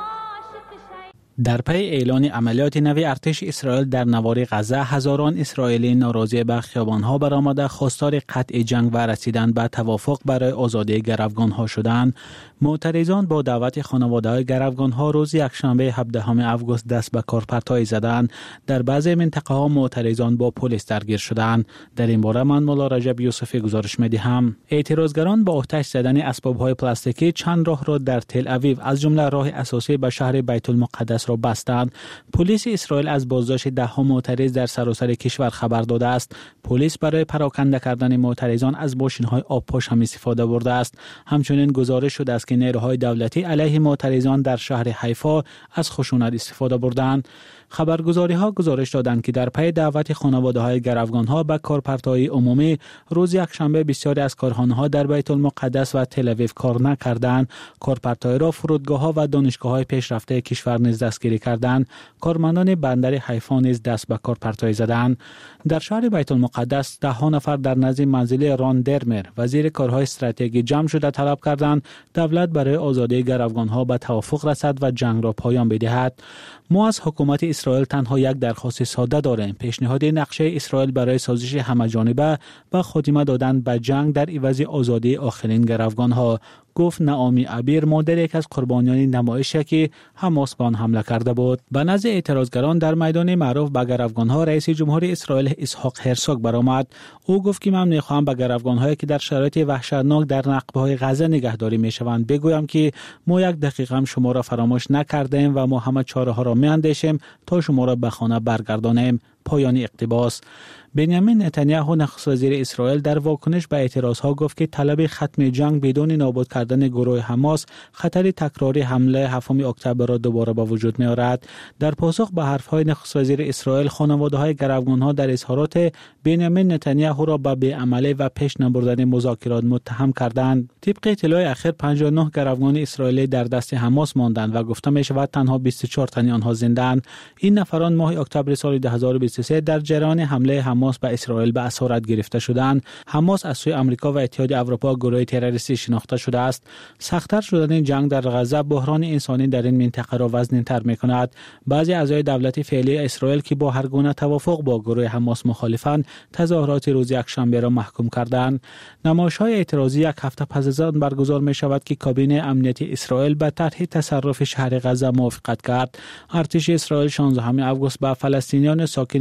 در پی اعلان عملیات نو ارتش اسرائیل در نوار غزه، هزاران اسرائیلی ناراضی به خیابان‌ها برآمده خواستار قطع جنگ و رسیدن به توافق برای آزادی گروگان‌ها شدند. معترضان با دعوت خانواده‌های گروگان‌ها روز یکشنبه هفدهم اوگوست دست به کار پرتای زدند. در بعضی منطقه‌ها معترضان با پلیس درگیر شدند. در این باره من مولا رجب یوسفی گزارش می‌دهم. اعتراضگران با آتش زدن اسباب‌های پلاستیکی چند راه را در تل اویو از جمله راه اساسی به شهر بیت المقدس را بستند. پلیس اسرائیل از بازداشت ده ها معترض در سراسر کشور خبر داده است. پلیس برای پراکنده کردن معترضان از ماشین‌های آبپاش هم استفاده برده است. همچنین گزارش شده است که نیروهای دولتی علیه معترضان در شهر حیفا از خشونت استفاده بردند. خبرگزاری‌ها گزارش دادند که در پی دعوت خانواده‌های گروگان‌ها به کارپرتای عمومی روز یکشنبه بسیاری از کارخانه‌ها در بیت المقدس و تل اویو کار نکردند. کارپرتای را فرودگاه‌ها و دانشگاه‌های پیشرفته کشور نیز دستگیری کردند. کارمندان بندر حیفا نیز دست به کارپرتای زدند. در شهر بیت المقدس ده ها نفر در نزد منزل ران درمر وزیر کارهای استراتژی جمع شده طلب کردند دولت برای آزادی گروگان‌ها به توافق رسد و جنگ را پایان بدهد. ما از حکومت اسرائیل تنها یک درخواست ساده داریم: پیشنهاد نقشه اسرائیل برای سازش همه‌جانبه و خاتمه دادن به جنگ در عوض آزادی آخرین گروگان‌ها، گفت نعامی عبیر، مادر یک از قربانیان نمایشی که حماس به آن حمله کرده بود. به نزد اعتراضگران در میدان معروف به گروگان‌ها رئیس جمهور اسرائیل اسحاق هرزوگ برآمد. او گفت که من می‌خواهم به گروگان‌هایی که در شرایط وحشتناک در نقب‌های غزه نگهداری می‌شوند بگویم که ما یک دقیقه هم شما را فراموش نکردیم و ما همه چاره‌ها را می‌اندیشیم تا شما را به خانه برگردانیم. پایان اقتباس. بنیامین نتانیاهو نخست وزیر اسرائیل در واکنش به اعتراضها گفت که طلب ختم جنگ بدون نابود کردن گروه حماس خطر تکراری حمله هفتم اکتبر را دوباره به وجود می آورد. در پاسخ به حرفهای نخست وزیر اسرائیل، خانواده‌های گروگان‌ها در اظهارات بنیامین نتانیاهو را به بی‌عملی و پیش نبردن مذاکرات متهم کردند. طبق اطلاع اخیر پنجاه و نه گروگان اسرائیلی در دست حماس ماندند و گفته می شود تنها بیست و چهار تن آنها زنده‌اند. این نفران ماه اکتبر سال دو هزار و بیست و سه در جریان حمله حماس به اسرائیل به اسارت گرفته شدند. حماس از سوی آمریکا و اتحاد اروپا گروه تروریستی شناخته شده است. سخت‌تر شدن جنگ در غزه بحران انسانی در این منطقه را وزن‌تر می‌کند. بعضی اعضای دولت فعلی اسرائیل که با هر گونه توافق با گروه حماس مخالفند، تظاهرات روز یکشنبه را محکوم کردند. نمایش‌های اعتراضی یک هفته پس از آن برگزار می‌شود که کابینه امنیتی اسرائیل به طرح تصرف شهر غزه موافقت کرد. ارتش اسرائیل شانزدهم اوگوست به فلسطینیان ساکن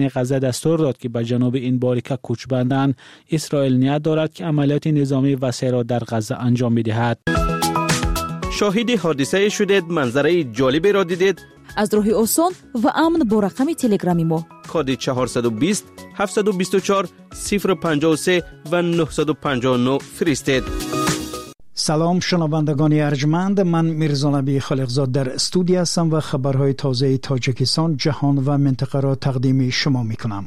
ساکنین غزه دستور داد که به جنوب این باریکه کوچ بندند، اسرائیل نیت دارد که عملیات نظامی وسیع را در غزه انجام بدهد. شاهد حادثه شدید، منظره جالبی را دیدید؟ از راه آسان و امن با رقم تلگرامی ما کد چهارصد و بیست هفتصد و بیست و چهار صفر پنجاه و سه و نهصد و پنجاه و نه فرستید. سلام شنوندگان ارجمند، من میرزا نبی خالقزاد در استودیو هستم و خبرهای تازه تاجیکستان، جهان و منطقه را تقدیم شما میکنم.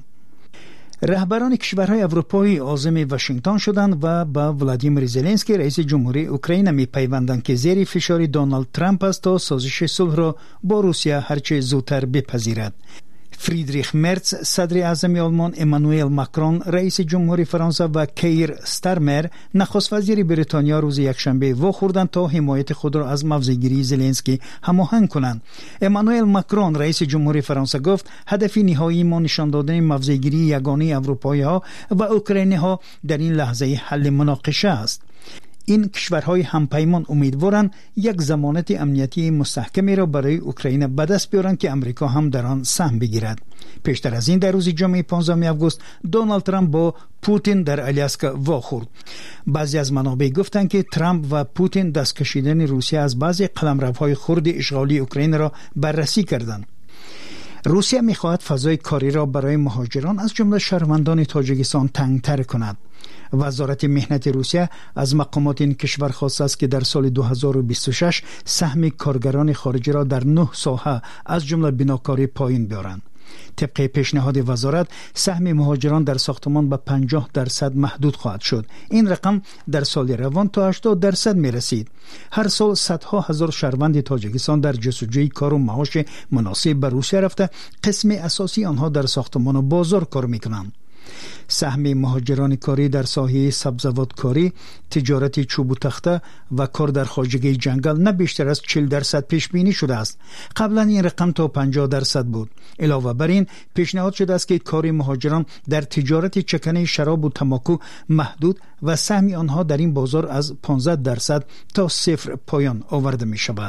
رهبران کشورهای اروپایی عازم واشنگتن شدند و با ولادیمیر زلنسکی رئیس جمهوری اوکراین میپیوندند که زیر فشار دونالد ترامپ است تا سازش صلح را با روسیه هرچه زودتر بپذیرد. فریدریخ مرتز صدر اعظم آلمان، امانوئل ماکرون رئیس جمهوری فرانسه و کیر استارمر نخست وزیر بریتانیا روز یکشنبه واخوردند تا حمایت خود را از موضع‌گیری زلنسکی هماهنگ کنند. امانوئل ماکرون رئیس جمهوری فرانسه گفت هدف نهایی ما نشان دادن موضع‌گیری یگانه اروپایی‌ها و اوکراینی‌ها در این لحظه حل مناقشه است. این کشورهای همپیمان امیدوارند یک ضمانت امنیتی مستحکمی را برای اوکراین به دست بیارند که امریکا هم در آن سهم بگیرد. پیشتر از این در روز جمعه پانزدهم آگوست دونالد ترامپ با پوتین در آلاسکا واخورد. بعضی از منابع گفتند که ترامپ و پوتین دست کشیدن روسیه از بعضی قلمروهای خرد اشغالی اوکراین را بررسی کردند. روسیه می‌خواهد فضای کاری را برای مهاجران از جمله شهروندان تاجیکستان تنگ‌تر کند. وزارت مهنت روسیه از مقامات این کشور خواسته است که در سال دو هزار و بیست و شش سهم کارگران خارجی را در نه ساحه از جمله بناکاری پایین بیارند. طبق پیشنهاد وزارت سهم مهاجران در ساختمان به پنجاه درصد محدود خواهد شد. این رقم در سال روان تا هشتاد درصد می رسید. هر سال صدها هزار شهروند تاجیکستان در جستجوی کار و معاش مناسب به روسیه رفته، قسم اساسی آنها در ساختمان و بازار کار می کنند. سهم مهاجران کاری در ساحه سبزوات کاری، تجارت چوب و تخته و کار در خواجگی جنگل نه بیشتر از چهل درصد پیش بینی شده است. قبلا این رقم تا پنجاه درصد بود. علاوه بر این پیشنهاد شده است که کار مهاجران در تجارت چکنه شراب و تماکو محدود و سهم آنها در این بازار از پانزده درصد تا صفر پایان آورده می شود.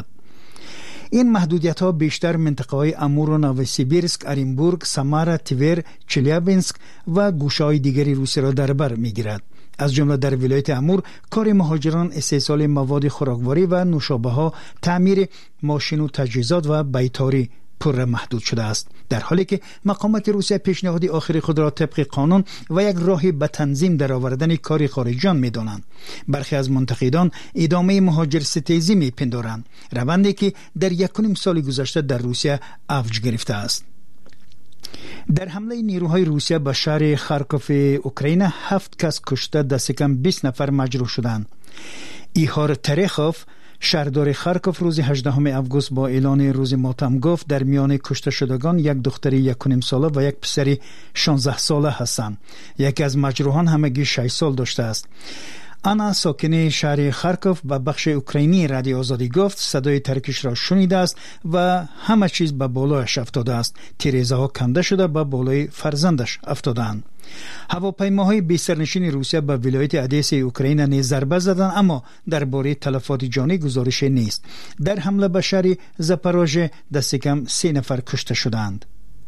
این محدودیت ها بیشتر منطقه های امور و نووسیبیرسک، اورینبورگ، سامارا، تیور، چلیابینسک و گوشه های دیگری روسیه را در بر می گیرد. از جمله در ولایت امور کار مهاجران استحصال مواد خوراکواری و نوشابه ها، تعمیر ماشین و تجهیزات و بیتاری پر محدود شده است، در حالی که مقامات روسیه پیشنهاد آخری خود را طبق قانون و یک راه به تنظیم در آوردن کار خارجیان می دانند. برخی از منتقدان ادامه مهاجر ستیزی می پندارند، روندی که در یکونیم سال گذشته در روسیه اوج گرفته است. در حمله نیروهای روسیه به شهر خارکوف اوکراین هفت کس کشته، دست کم بیست نفر مجروح شدند. ایهار ترخوف شهردار خارکوف روز هجدهم آگوست با اعلان روز ماتم گفت در میان کشته شدگان یک دختر یک و نیم ساله و یک پسر شانزده ساله هستند. یکی از مجروحان همگی شش سال داشته است. آنا ساکن شهر خارکوف به بخش اوکراینی رادیو آزادی گفت صدای ترکش را شنیده است و همه چیز به بالایش افتاده است. تیریزه ها کنده شده به بالای فرزندش افتادند. هواپیماهای بی سرنشین روسیه به ولایت ادیسه اوکراین نیز ضربه زدند، اما درباره تلفات جانی گزارش نیست. در حمله به شهر زاپاروژه دست کم سه نفر کشته شدند.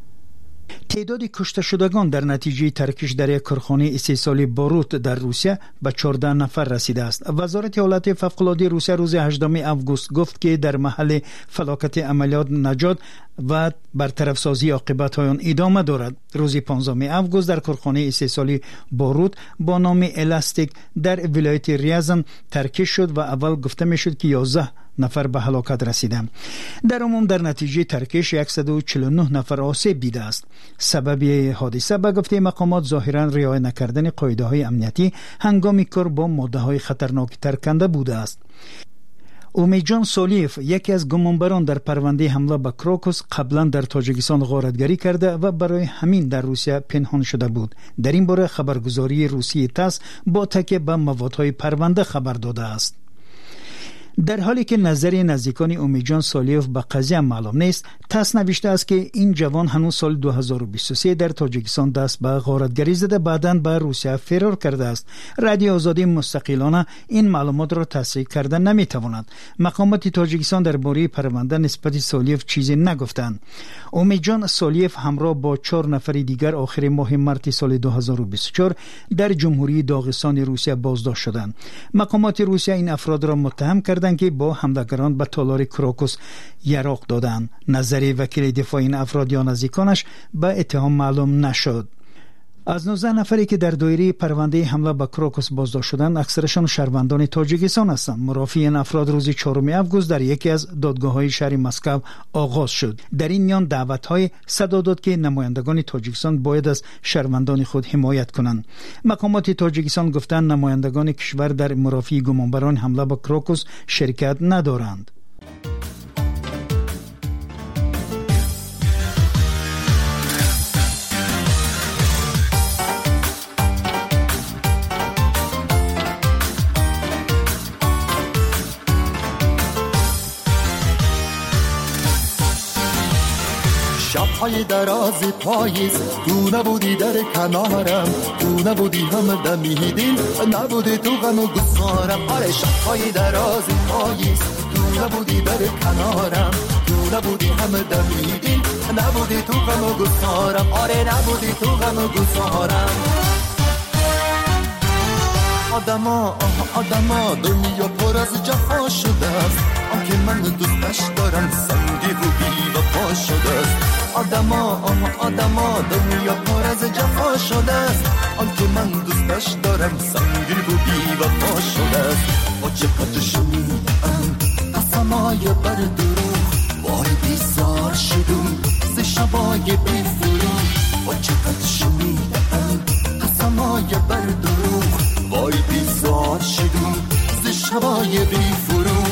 تعداد کشته شدگان در نتیجه ترکش در یک کارخانه استحصال باروت در روسیه به چهارده نفر رسیده است. وزارت حالت فوق‌العاده روسیه روز هجدهم آگوست گفت که در محل فلاکت عملیات نجات و برطرف سازی عاقبت‌های آن ادامه دارد. روز پانزدهم آگوست در کارخانه استحصال باروت با نام الاستیک در ولایت ریازن ترکش شد و اول گفته میشد که یازده نفر به هلاکت رسیدند. در عموم در نتیجه ترکش صد و چهل و نه نفر آسیب دیده است. سبب حادثه به گفته مقامات ظاهرا رعایت نکردن قاعده‌های امنیتی هنگام کار با ماده‌های خطرناک ترکنده بوده است. اومیجان سولیف یکی از گمانبران در پرونده حمله به کروکوس قبلا در تاجیکستان غارتگری کرده و برای همین در روسیه پنهان شده بود. در این باره خبرگزاری روسیه تاس با تکیه به موادهای پرونده خبر داده است. در حالی که نظر نزدیکان اومیجان سالیوف به قضیه معلوم نیست، تاس نوشته است که این جوان هنوز سال دو هزار و بیست و سه در تاجیکستان دست به غارتگری زده، بعداً به روسیه فرار کرده است. رادیو آزادی مستقلانه این معلومات را تصحیح کرده نمیتواند. مقامات تاجیکستان درباره پرونده نسبت سالیوف چیزی نگفتند. اومیجان سالیوف همراه با چهار نفر دیگر آخر ماه مارس سال دو هزار و بیست و چهار در جمهوری داغستان روسیه بازداشت شدند. مقامات روسیه این افراد را متهم کردند که با همدگران به تالار کراکوس یراق دادند. نظر وکیل دفاع این افراد یا نزدیکانش به اتهام معلوم نشد. از نوزده نفری که در دایره پرونده حمله به کراکوس بازداشت شدند، اکثرشان شهروندان تاجیکستان هستند. مرافعه این افراد روز چهارم آگوست در یکی از دادگاه‌های شهر مسکو آغاز شد. در این میان دعوت‌های صدا داد که نمایندگان تاجیکستان باید از شهروندان خود حمایت کنند. مقامات تاجیکستان گفتند نمایندگان کشور در مرافعه گمانبران حمله به کراکوس شرکت ندارند. شب‌های دراز پاییز تو نبودی در کنارم، تو نبودی هم دمیدی، نبودی تو غم و گسارم. آره شب‌های دراز پاییز تو نبودی در کنارم، تو نبودی هم دمیدی، نبودی تو غم و گسارم. آره نبودی تو غم و گسارم. آدما آدما دنیا پر از جفا شده است، آنکه من دوستش دارم سنگی و بی وفا شده است. آدما آدما دنیا پر از جفا شده است، آنکه من دوستش دارم سنگی و بی وفا شده است. با چقدر شنیدم قسمای بر دروغ، وای بیزار شدم ز شبای بی فروغ. با چقدر شنیدم قسمای بر دروغ، وای بیزار شدم ز شبای بی فروغ.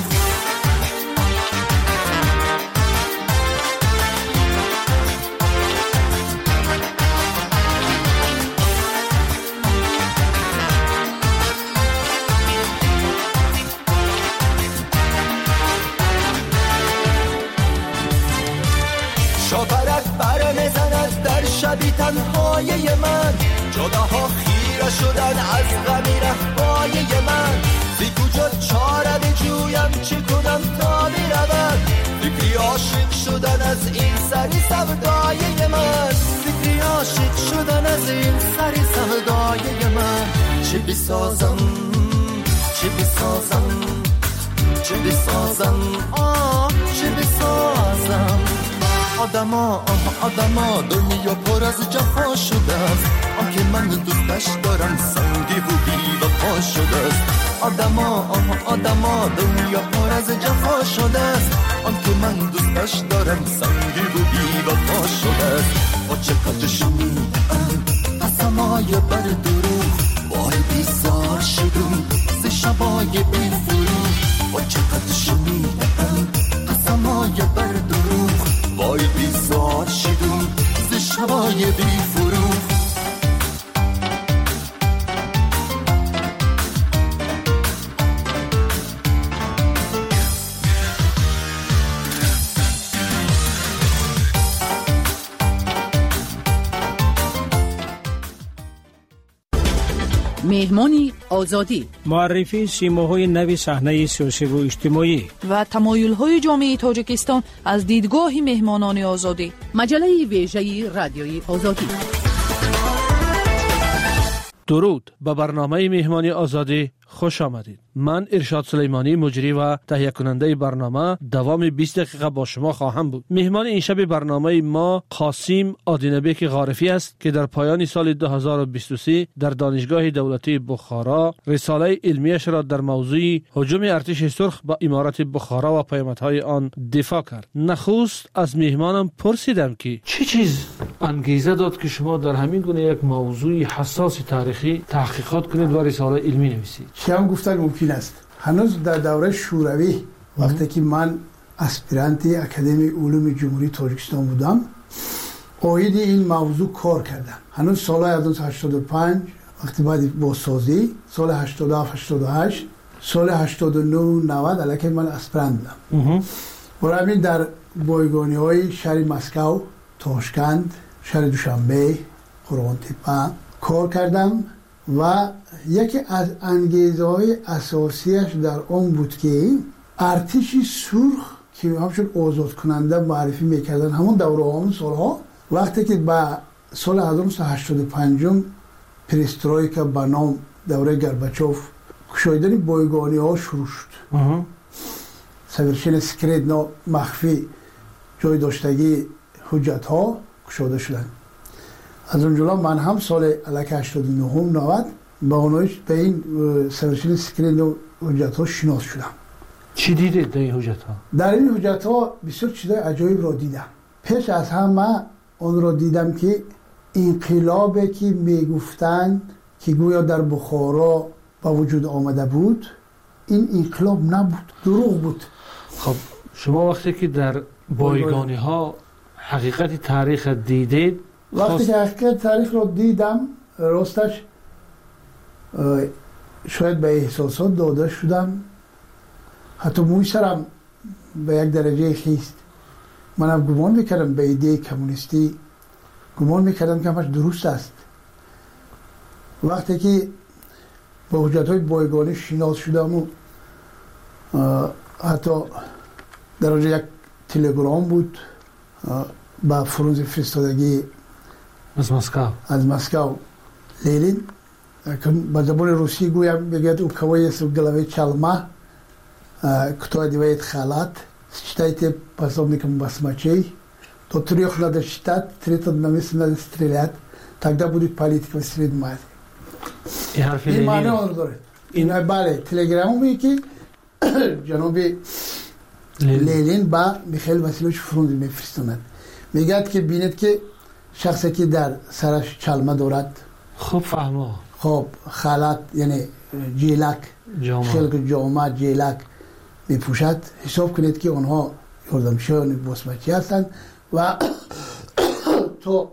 شاپرک بر میزند در شبی تنهای من، جداها خیره شدن از غمی رفای من. بی کجا چاره بجویم چی کنم تا برود، فکری عاشق شدن از این سری سودای من. فکری عاشق شدن از این سری سودای من. چی بسازم چی بسازم چی بسازم آه چی بسازم. آدما آدما دنیا پر از جفا شده است، آنکه من دوستش دارم سنگی و بی وفا شده است. آدما آدما دنیا پر از جفا شده است، آنکه من دوستش دارم سنگی و بی وفا شده است. با چقدر شنیدم قسمای بر دروغ، وای بیزار شدم ز شبای بی فروغ. با چقدر شنیدم قسمای بر دروغ، وای بیزار شدم ز شبای بی فروغ. مهمانی آزادی، معرفی سیماهای نو صحنه سیاسی و اجتماعی و تمایل‌های جامعه تاجیکستان از دیدگاه مهمانان آزادی. مجله ویژه رادیوی آزادی. درود، به برنامه مهمانی آزادی خوش آمدید. من ارشاد سلیمانی مجری و تهیه کننده برنامه دوام بیست دقیقه با شما خواهم بود. مهمان این شب برنامه ما قاسم آدینبک غارفی است که در پایان سال دو هزار و بیست و سه در دانشگاه دولتی بخارا رساله علمیش را در موضوع هجوم ارتش سرخ به امارت بخارا و پیامدهای آن دفاع کرد. نخست از مهمانم پرسیدم که چه چیز انگیزه داد که شما در همین گونه یک موضوع حساس تاریخی تحقیقات کنید و رساله علمی نویسید؟ شما گفتن ممکن است. هنوز در دوره شوروی وقتی که من اسپیرانت اکادمی علوم جمهوری تاجیکستان بودم، اوید این موضوع کار کردم. هنوز سال هزار و نهصد و هشتاد و پنج وقتی بعد بازسازی سال هشتاد و هفت هشتاد و هشت سال هشتاد و نه نود علیه من اسپرند بودم. برای همین در بایگانی های شهر مسکو، تاشکند، شهر دوشنبه، قرغان تپه کار کردم و یکی از انگیزه های اساسیش در اون بود که ارتش سرخ که همچون آزاد کننده معرفی میکردن همون دوره همون سالها، وقتی که با سال هزار و نهصد و هشتاد و پنج پرسترویکا به نام دوره گرباچوف کشایدن بایگانی ها شروع شد. سویرشن سکریت مخفی جای داشتگی حجت ها کشاده شدن. از اونجا من هم سال علیه هشتاد و نه نود با اونایش به این سویرشن سکریت حجت ها شناس شدم. چی دیدید در این حجت ها؟ در این حجت ها بسیار چیزای عجایب را دیدم. پیش از همه اون را دیدم که انقلابی که میگفتن که گویا در بخارا با وجود آمده بود، این انقلاب نبود، دروغ بود. خب شما وقتی که در بایگانی ها حقیقت تاریخ دیدید، وقتی که حقیقت تاریخ رو دیدم راستش شاید به احساسات داده شدم، حتی موی سرم به یک درجه خیست. منم گمان میکردم به ایده کمونیستی، گمان میکردم که همش درست است. وقتی که با حجت های بایگانی شناس شدم و حتی در آنجا یک تلگرام بود با فرانز فرستادگی از مسکو از مسکو لینین که با زبان روسی گویم بگید او کوای سوگلوی چلمه کتای دیویت خالات считайте пособником басмачей, до трех надо считать, третьего наместо надо стрелять, тогда будет политика в Средней Азии. این معنی آن داره. این بله تلگرامی که جناب لینین با میخائیل واسیلوویچ فرانز میفرستند، میگد که بینید که شخصی که در سرش چلمه دارد، خوب فهمو، خب خالات یعنی جیلک، خلق جامعه جیلک میپوشد، حساب کنید که اونها یاردمچیان باسمچی هستند و تو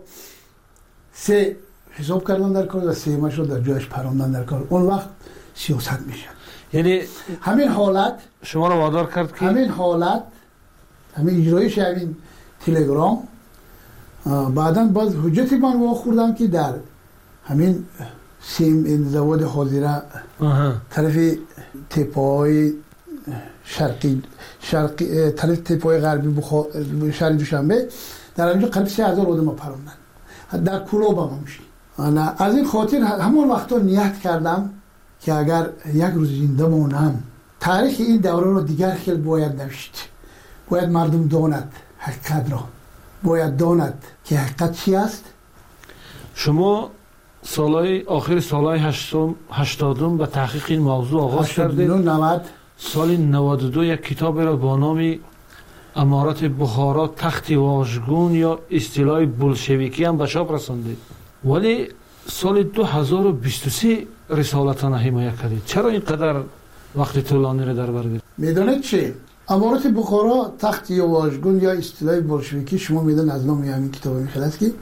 سه حساب کردن در کار و سه ماش رو در جایش پراندن در کار، اون وقت سیاست میشه. یعنی همین حالت شما رو وادار کرد که همین حالت همین اجرایش همین تلگرام بعداً باز حجتی من واخوردم که در همین سیم انزواد حاضره طرف تپای شرقی شرقی طرف تپای غربی بخار شهر دوشنبه در اینجا قریب سه هزار آدم پروندن در کلوب هم میشه. انا از این خاطر همون وقتا نیت کردم که اگر یک روز زنده مونم تاریخ این دوره رو دیگر خیلی باید نوشت، باید مردم داند حقیقت را، باید داند که حقیقت چی است. شما سالهای آخر سالهای هشتادم به تحقیق این موضوع آغاز کردید. نود سال نود و دو یک کتاب را با نام امارت بخارا تخت واژگون یا اصطلاح بولشویکی هم به چاپ رساندید، ولی سال دو هزار و بیست و سه رسالتان حمایت کردید. چرا اینقدر وقت طولانی را در بر گرفت؟ میدونید چی؟ امارت بخارا تخت واژگون یا اصطلاح بولشویکی، شما میدونید از نام همین کتاب میخواست که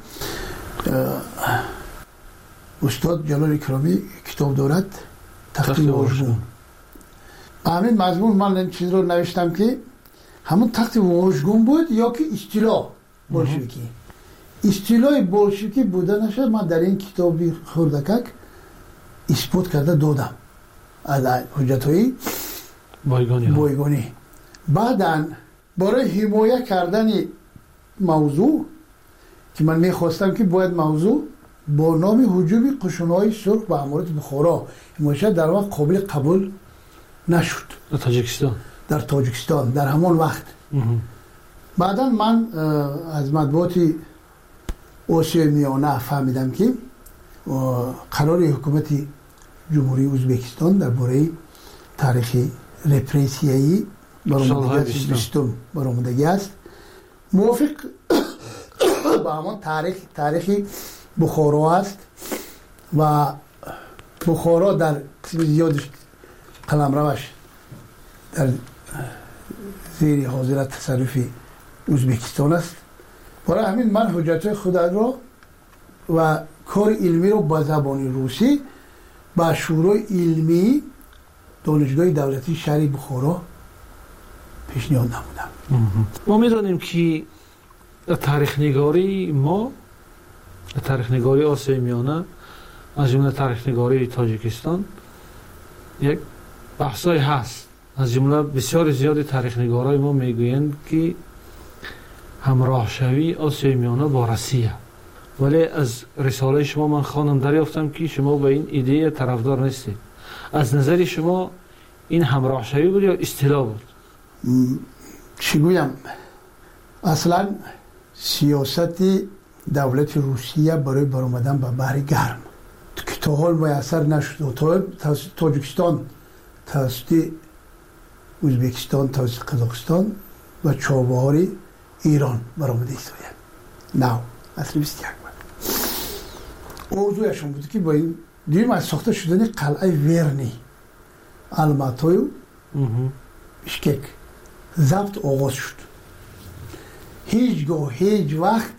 استاد جلال اکرامی کتاب دارد تخت واژگون. همین مضمون من این چیز رو نوشتم که همون تخت واژگون بود یا که اصطلاح بولشویکی. اصطلاح بولشویکی بودنش من در این کتابی خردکک اثبات کرده دادم از حجت‌های بایگانی ها. بایگانی. بعداً برای حمایت کردن موضوع که من میخواستم که باید موضوع با نام هجوم قشون‌های سرخ به امارت بخارا حمایت در واقع قابل قبول نشد در تاجیکستان در تاجیکستان در همون وقت. بعدا من از مطبوعات آسیای میانه فهمیدم که قرار حکومت جمهوری ازبکستان درباره تاریخ رپریسیایی برآمدگی است، موافق با همان تاریخ تاریخ بخارا است و بخارا در قسم زیادش قلمروش در زیر حاضرت تصرف ازبکستان است. برای همین من حجت خود را و کار علمی رو با زبان روسی با شورای علمی دانشگاه دولتی شهر بخارا پیشنهاد نمودم. ما میدانیم که تاریخ نگاری ما تاریخ نگاری آسیای میانه از جمله تاریخ نگاری تاجیکستان یک بحثای هست. از جمله بسیار زیاد تاریخ نگارای ما میگویند که همراه شوی آسیای میانه با روسیه، ولی از رساله شما من خواندم دریافتم که شما به این ایده طرفدار نیستید. از نظر شما این همراه شوی بود یا اصطلاح بود؟ چی گویم، اصلا سیاست دولت روسیه برای برآمدن به بحر گرم که تا حال میسر نشد. تا تاجیکستان توسط ازبکستان، توسط قزاقستان و چابهار ایران برآمده ایستاید. نه اصلا بیست یک بود. اوضوعشون بود که با این دیگه از ساخته شدن قلعه ورنی الماتای بشکک ضبط آغاز شد. هیچگاه هیچ وقت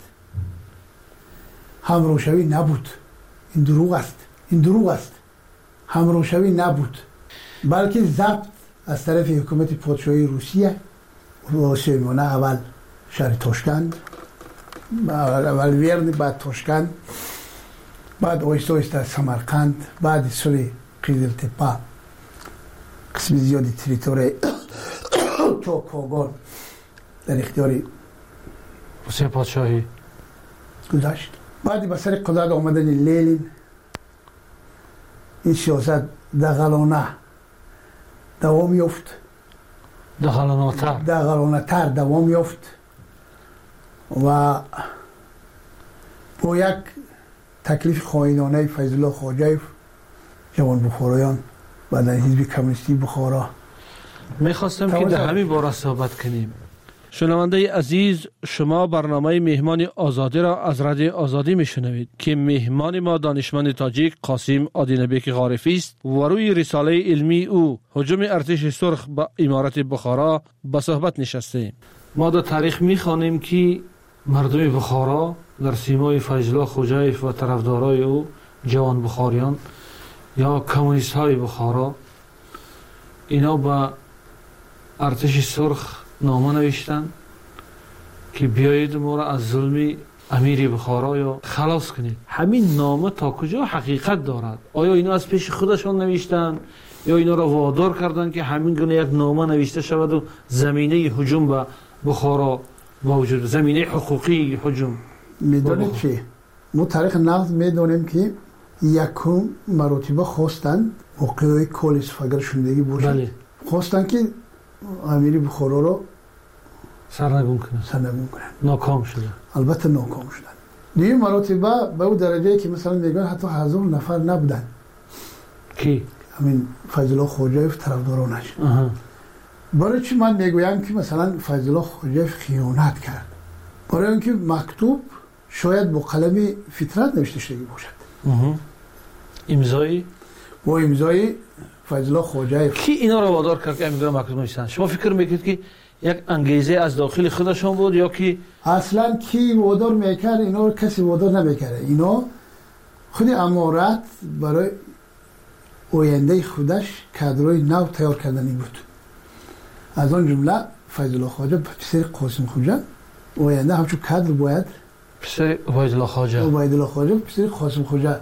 همراهشوی نبود. این دروغ است. این دروغ است. همراهشوی نبود، بلکه ضبط از طرف حکومت پادشاهی روسیه و آسیای میانه، اول شهر تاشکند، اول ورن، بعد تاشکند، بعد آیسته آیسته سمرقند، بعد سال قیزلتپه قسم زیادی تریتوری تا کاغان در اختیار روسیه پادشاهی گذاشت. بعد به سر قدرت آمدن لنین این سیاست دغلانه دوام یافت، دغلانه تر دغلانه تر دوام یافت و با یک تکلیف خائنانه فیض الله خواجوی جوان بخارایان و در حزب کمونیستی بخارا میخواستم که در همین باره صحبت کنیم. شنونده عزیز، شما برنامه مهمان آزادی را از رادیو آزادی میشنوید که مهمان ما دانشمند تاجیک قاسم آدینبک غارفی است و روی رساله علمی او هجوم ارتش سرخ به امارت بخارا به صحبت نشستیم. ما در تاریخ میخوانیم که مردم بخارا در سیمای فیض الله خوجایف و طرفدارای او جوان بخاریان یا کمونیست های بخارا اینا با ارتش سرخ نامه نوشتن که بیایید ما را از ظلم امیر بخارا یا خلاص کنید. همین نامه تا کجا حقیقت دارد؟ آیا اینا از پیش خودشان نوشتن یا اینا را وادار کردن که همین گونه یک نامه نوشته شود و زمینه هجوم به بخارا موجود، زمینه حقوقی هجوم؟ میدونید چی؟ ما تاریخ نقد میدونیم که یکم مراتبه خواستن موقعی کالیس فگر شندگی باشد. بله. خواستن که امیر بخارا رو سرنگون کنن. سرنگون کنن. ناکام شدن. البته ناکام شدن. دیگه مراتبه به اون درجه که مثلا میگن حتی هزار نفر نبودن. کی؟ همین فیض الله خواجوی طرفدارانش. برای چی من میگویم که مثلا فیض الله خواجوی خیانت کرد؟ برای اینکه مکتوب شاید با قلم فطرت نوشته شده باشد. امضای با امضای فیض الله خواجوی. کی اینا رو وادار کرد که امضا مکتوب نوشتن؟ شما فکر میکنید که یک انگیزه از داخل خودشون بود یا که اصلا کی وادار میکرد؟ اینا رو کسی وادار نمیکرد. اینا خود امارت برای آینده خودش کادرای نو تیار کردنی بود. از آن جمله فیض الله خواجه پسر قاسم خوجا آینده همچون کادر باید پسر عبید الله خواجه عبید الله خواجه پسر قاسم خوجا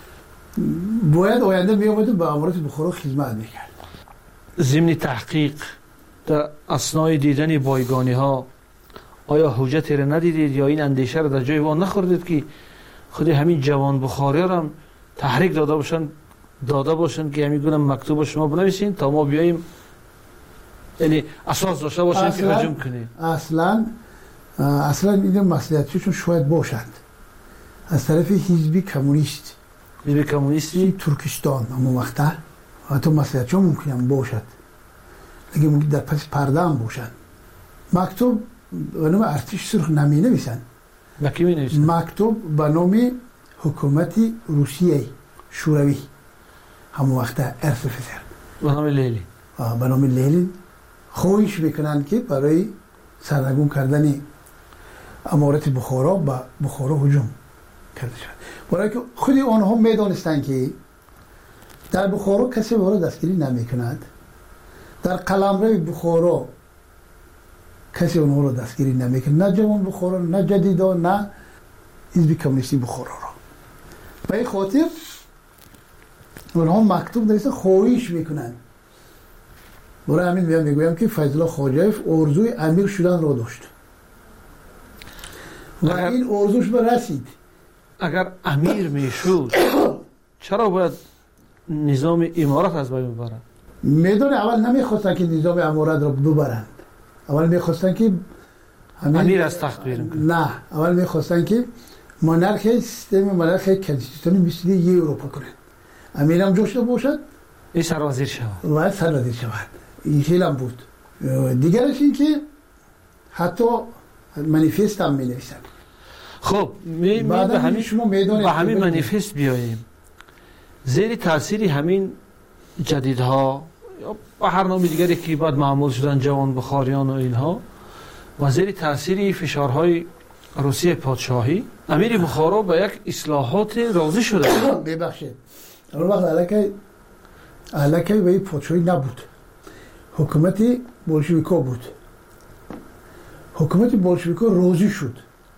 باید آینده میآمد و به امارت بخارا خدمت میکرد. ضمن تحقیق در اثنای دیدن بایگانی ها آیا حجتی را ندیدید یا این اندیشه را در جای وان نخوردید که خود همین جوان بخاری را هم تحریک داده باشن داده باشن که همین گونه مکتوب شما بنویسین تا ما بیاییم، یعنی اساس داشته باشن که هجوم کنیم؟ اصلا اصلا این مسئولیتشون شاید باشد از طرف حزب کمونیست حزب کمونیستی ترکستان اما وقتا حتی مسئولیتشون ممکنه باشد، لیکن ممکن در پس پرده هم باشد. مکتوب به نام ارتش سرخ نمی نویسن. کی می نویسن؟ مکتوب به نام حکومت روسیه شوروی همون وقتا ارسفسر به نام لنین به نام لنین خواهش میکنن که برای سرنگون کردن امارت بخارا به بخارا هجوم کرده شد. برای که خود آنها میدانستند که در بخارا کسی وارد دستگیری نمی کند در قلمرو بخارا کسی اونها رو دستگیری نمیکنه، نه جوان بخارا، نه جدیدا، نه حزب کمونیستی بخارا را. به این خاطر اونها مکتوب نویسه خواهش میکنن. برای همین میام میگویم که فیض الله خواجه‌اف آرزوی امیر شدن را داشت و اگر این آرزوش به رسید. اگر امیر میشد چرا باید نظام امارت از بین ببرد؟ میدونه اول نمیخواستن که نظام امارت را ببرند، اول میخواستن که امیر از تخت بیرون کنند. نه، اول میخواستن که مونارکی سیستم مونارکی کنستیتوشنی مثل یه اروپا کنند. امیر هم جوش باشد، این سرازیر شود و سرازیر شود. این خیلی هم بود. دیگرش این که حتی منیفست هم می نویسن. خب می به همین شما میدونید به همین منیفست بیاییم. زیر تاثیر همین جدیدها یا به هر نام دیگری که بعد معمول شدن جوان بخاریان و اینها و زیر تاثیر فشارهای روسیه پادشاهی امیر بخارا به یک اصلاحات راضی شده. ببخشید اون وقت علاقه علاقه به پادشاهی نبود، حکومت بولشویکا بود. حکومت بولشویکا راضی شد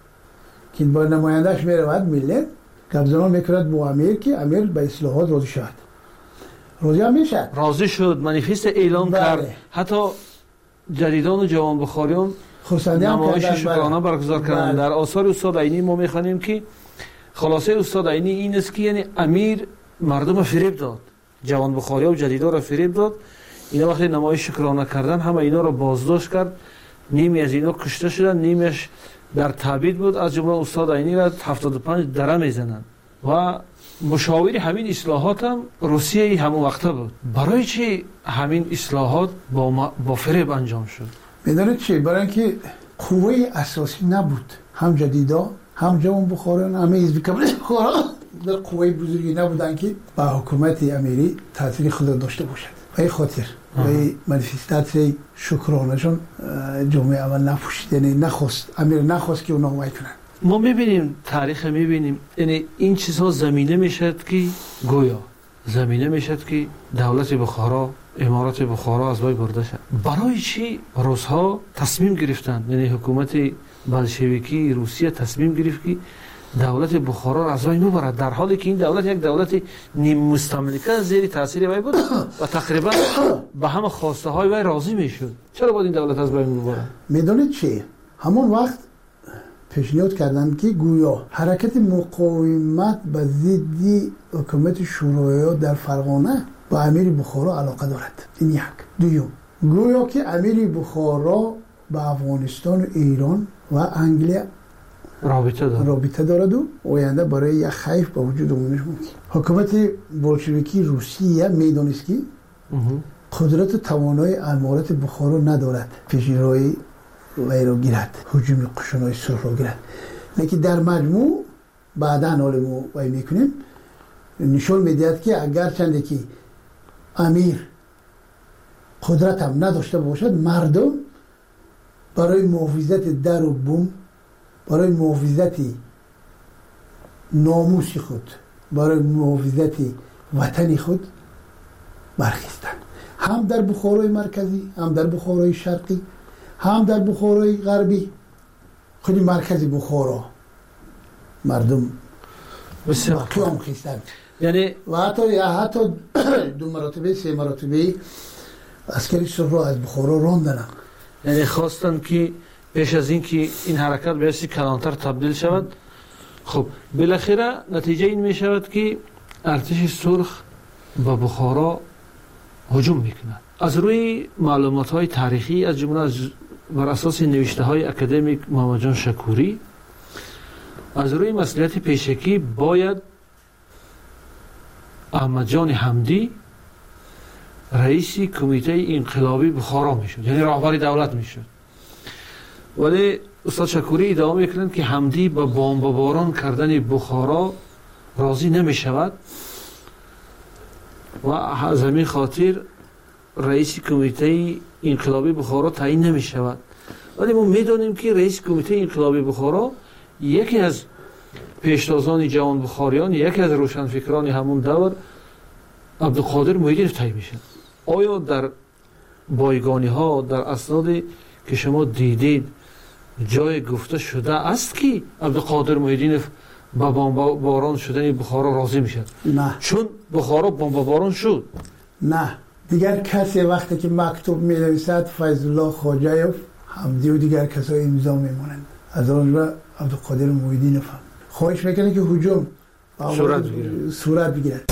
که با نمایندهش میرود ملت گپزنان میکرد با امیر که امیر به اصلاحات راضی شد. راضی هم میشد، راضی شد، منیفست اعلام بله. کرد. حتی جدیدان و جوان بخاریان نمایش شکرانه برگزار کردند. در آثار استاد عینی ما میخوانیم که خلاصه استاد عینی این است که یعنی امیر مردم فریب داد، جوان بخاریا و جدیدا را فریب داد. اینا وقتی نمایش شکرانه کردن همه اینا را بازداشت کرد، نیمی از اینا کشته شدن، نیمیش در تعبید بود. از جمله استاد عینی را هفتاد و پنج دره میزنند و مشاوری همین اصلاحات هم روسیه همون وقته بود. برای چی همین اصلاحات با, با فریب انجام شد؟ میدونید چی؟ برای اینکه قوه اساسی نبود، هم جدیدا هم جوان بخاران همه حزب کمونیست بخارا در قوه بزرگی نبودن که با حکومت امیری تاثیر خود داشته باشد. به این خاطر به منیفستاسیون شکرانهشون جامعه اول نپوشید، یعنی نخواست امیر نخواست که اونا وای کنن. ما میبینیم تاریخ میبینیم یعنی این چیزها زمینه میشد که گویا زمینه میشد که دولت بخارا امارات بخارا از بین برده شد. برای چی روس‌ها تصمیم گرفتند، یعنی حکومت بلشویکی روسیه تصمیم گرفت که دولت بخارا را از بین ببرد، در حالی که این دولت یک دولت نیم مستملکه زیر تاثیر وی بود و تقریبا به همه خواسته های وی راضی میشد. چرا باید این دولت از بین ببرد؟ میدونید چی؟ همون وقت پیشنهاد کردند که گویا حرکت مقاومت به ضد حکومت شوروی در فرغانه با امیر بخارا علاقه دارد. این یک. دوم گویا که امیر بخارا با افغانستان و ایران و انگلیس رابطه دارد رابطه دارد و آینده برای یک خیف با وجود آمدنش ممکن. حکومت بولشویکی روسیه میدانست که قدرت و توانایی امارات بخارا ندارد پیشروی وی را گیرد، هجوم قشونای سرخ را گیرد. لیکن در مجموع بعدا حال ما وی میکنیم نشان میدهد که اگر چنده که امیر قدرت هم نداشته باشد، مردم برای محافظت در و بوم، برای محافظت ناموس خود، برای محافظت وطن خود برخیستند. هم در بخارای مرکزی، هم در بخارای شرقی، هم در بخارای غربی. خودی مرکزی بخارا مردم بسیار قیام خیستند. یعنی و حتی حتی دو مراتبه سه مراتبه عسکری سرخ را از بخارا راندن. یعنی خواستن که پیش از این که این حرکت به اسی کلانتر تبدیل شود. خب بالاخره نتیجه این می شود که ارتش سرخ به بخارا هجوم میکند. از روی معلومات های تاریخی از جمله از بر اساس نوشته های اکادمیک محمد جان شکوری، از روی مسئولیت پیشکی باید احمد جان حمدی رئیس کمیته انقلابی بخارا میشد، یعنی راهبر دولت میشد. ولی استاد شکوری ادعا میکنند که حمدی با بمباران کردن بخارا راضی نمیشود و از همین خاطر رئیس کمیته انقلابی بخارا تعیین نمیشود. ولی ما میدونیم که رئیس کمیته انقلابی بخارا یکی از پیشتازان جوان بخاریان، یکی از روشنفکران همون دور عبدالقادر موحدینов تعیین میشد. آیا در بایگانی ها در اسنادی که شما دیدید جای گفته شده است که عبدالقادر محیدینов با بمباران شدن بخارا راضی میشد؟ نه، چون بخارا بمباران شد. نه، دیگر کسی وقتی که مکتوب می نویسد فیض الله خواجه‌یف حمدی و دیگر کسای امضا میمونند. از آن را عبدالقادر محیدینov خواهش میکنه که هجوم صورت بگیرد. صورت بگیرد.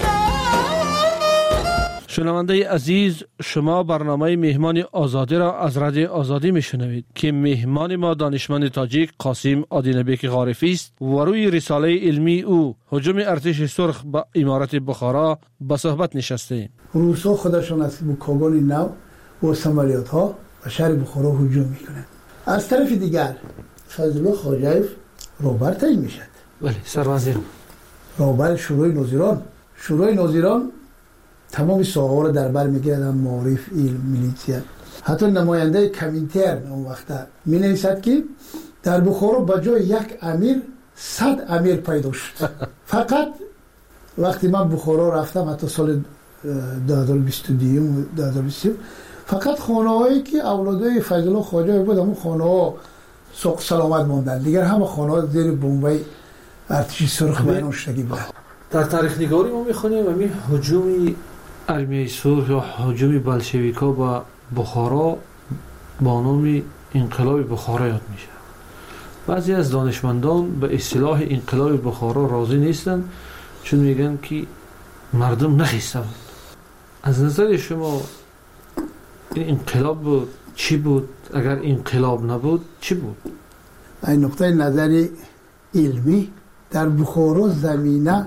شنونده عزیز، شما برنامه مهمان آزادی را از رادیو آزادی میشنوید که مهمان ما دانشمند تاجیک قاسم آدینبک غارفی است و روی رساله علمی او هجوم ارتش سرخ به امارت بخارا به صحبت نشسته. روسا خودشان از کاغان نو و سمالیات ها و شهر بخارا هجوم میکنند. از طرف دیگر فیض الله خواجه‌یف رهبر تعیین میشد. بله، سروزیر رهبر شورای ناظران. شورای ناظران تمام ساحه‌ها را در بر میگیرد، معارف، علم، میلیتیا. حتی نماینده کمینترن اون وقت می نویسد که در بخارا با جای یک امیر صد امیر پیدا شد. فقط وقتی من بخارا رفتم حتی سال دو هزار و بیست و دو و دو هزار و بیست فقط خانه‌هایی که اولادای فیض الله خواجه‌یف بود همون خانه‌ها سوق سلامت ماندن، دیگر همه خانه‌ها زیر بمبای ارتش سرخ بیرون شدگی بود. در تاریخ نگاری ما میخونیم همین هجوم ارمیه سرخ یا هجوم بلشویکا با بخارا با نام انقلاب بخارا یاد میشه. بعضی از دانشمندان به اصطلاح انقلاب بخارا راضی نیستن چون میگن که مردم نخیسته بود. از نظر شما این انقلاب بود چی بود؟ اگر انقلاب نبود چی بود؟ این نقطه نظری علمی در بخارا زمینه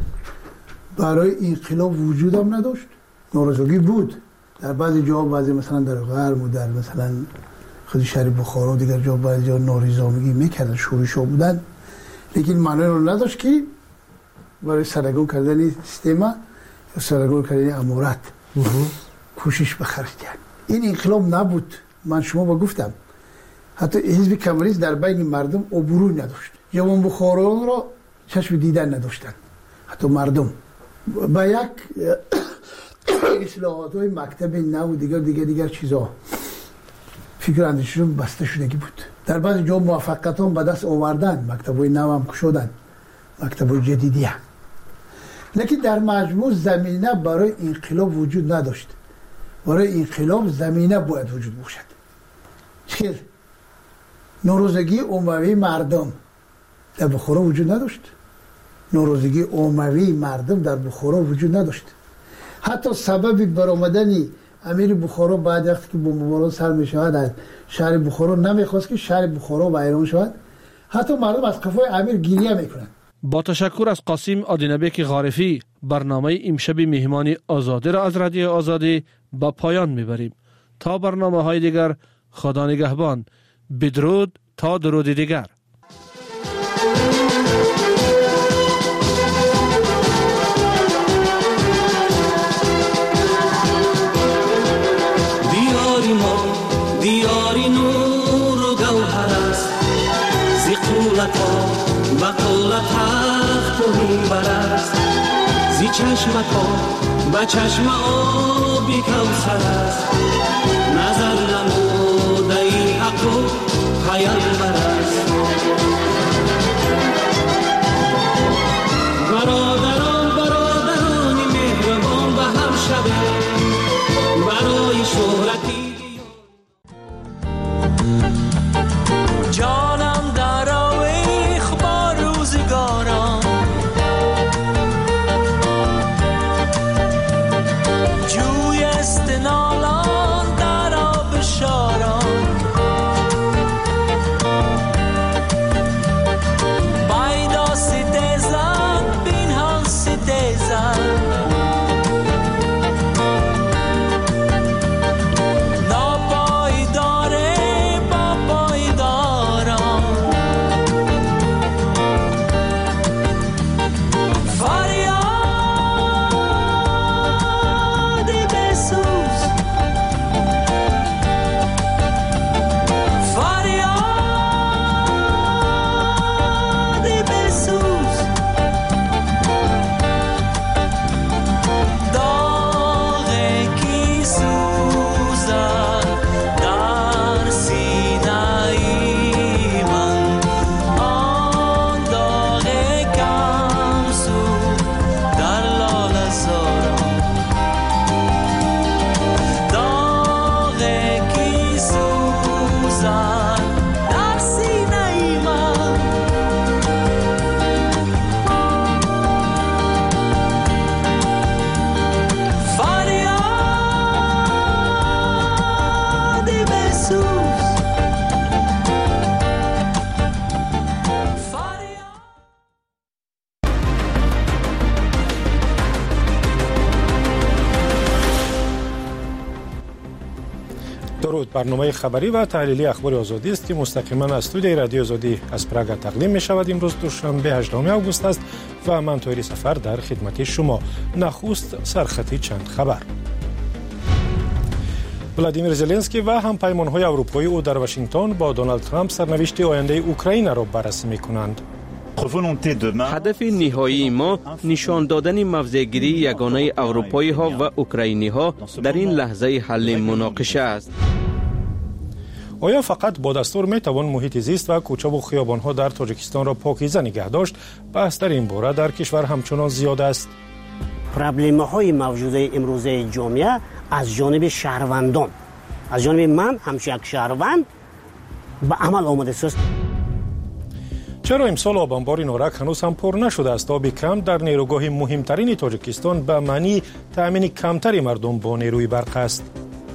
برای انقلاب وجود هم نداشت. ناراضگی بود در بعضی جا، بعضی مثلا در غرب و در مثلا خود شهر بخارا و دیگر جا بعضی جا نارضایتی میکردن، شورش‌ها بودن، لیکن معنی رو نداشت که برای سرنگون کردن سیستم یا سرنگون کردن امارت کوشش بخرج کرد. این انقلاب نبود. من شما با گفتم حتی حزب کمونیست در بین مردم عبوری نداشت. جوان بخارایان را چشم دیدن نداشتند. حتی مردم با یک اصلاحات های مکتب نو و دیگر دیگر دیگر چیزا فکر اندیششون بسته شدگی بود. در بعضی جا موفقیت هم به دست آوردن، مکتب های نو هم کشودن، مکتب های جدیدی هم. لیکن در مجموع زمینه برای انقلاب وجود نداشت. برای انقلاب زمینه باید وجود باشد. چیز ناراضگی عمومی مردم در بخارا وجود نداشت. ناراضگی عمومی مردم در بخارا وجود نداشت. حتی سبب برآمدن امیر بخارا بعد وقتی که بمباران سر می شود از شهر بخارا نمیخواست که شهر بخارا ویران شود. حتی مردم از قفای امیر گریه میکنند. با تشکر از قاسم آدینبک غارفی، برنامه امشب مهمانی آزادی را از رادیو آزادی به پایان میبریم. تا برنامه های دیگر، خدا نگهبان. بدرود تا درود دیگر. دیاری ما دیاری نور و گوهر است، زی قولت ها و قولت تخت و منبر است، زی چشمت ها و چشم آبی کوثر است، نظر نموده این حق و پیامبر است. برادران برادران مهربان به هم شبه برای شهرتی جانم در آویخ با روزگاران، جوی استنالان در آب شاران، درود. برنامه خبری و تحلیلی اخبار آزادی است که مستقیما از استودیوی رادیو آزادی از پراگ تقدیم می شود. امروز دوشنبه هجدهم آگوست است و من طاهری سفر در خدمت شما. نخست سرخطی چند خبر. ولادیمیر زلنسکی و همپیمان‌های اروپایی او در واشنگتن با دونالد ترامپ سرنوشت آینده اوکراین را بررسی می‌کنند. هدف نهایی ما نشان دادن موضع‌گیری یگانه اروپایی ها و اوکراینی ها در این لحظه حل مناقشه است. آیا فقط با دستور می توان محیط زیست و کوچه و خیابان ها در تاجیکستان را پاکیزه نگه داشت؟ بحث در این باره در کشور همچنان زیاد است. پرابلم های موجود امروزه جامعه از جانب شهروندان، از جانب من همچون یک شهروند به عمل آمده است. چرا امسال آب انبار نارک هنوز هم پر نشده است؟ آب کم در نیروگاه مهمترین تاجیکستان به معنی تأمین کمتری مردم با نیروی برق است.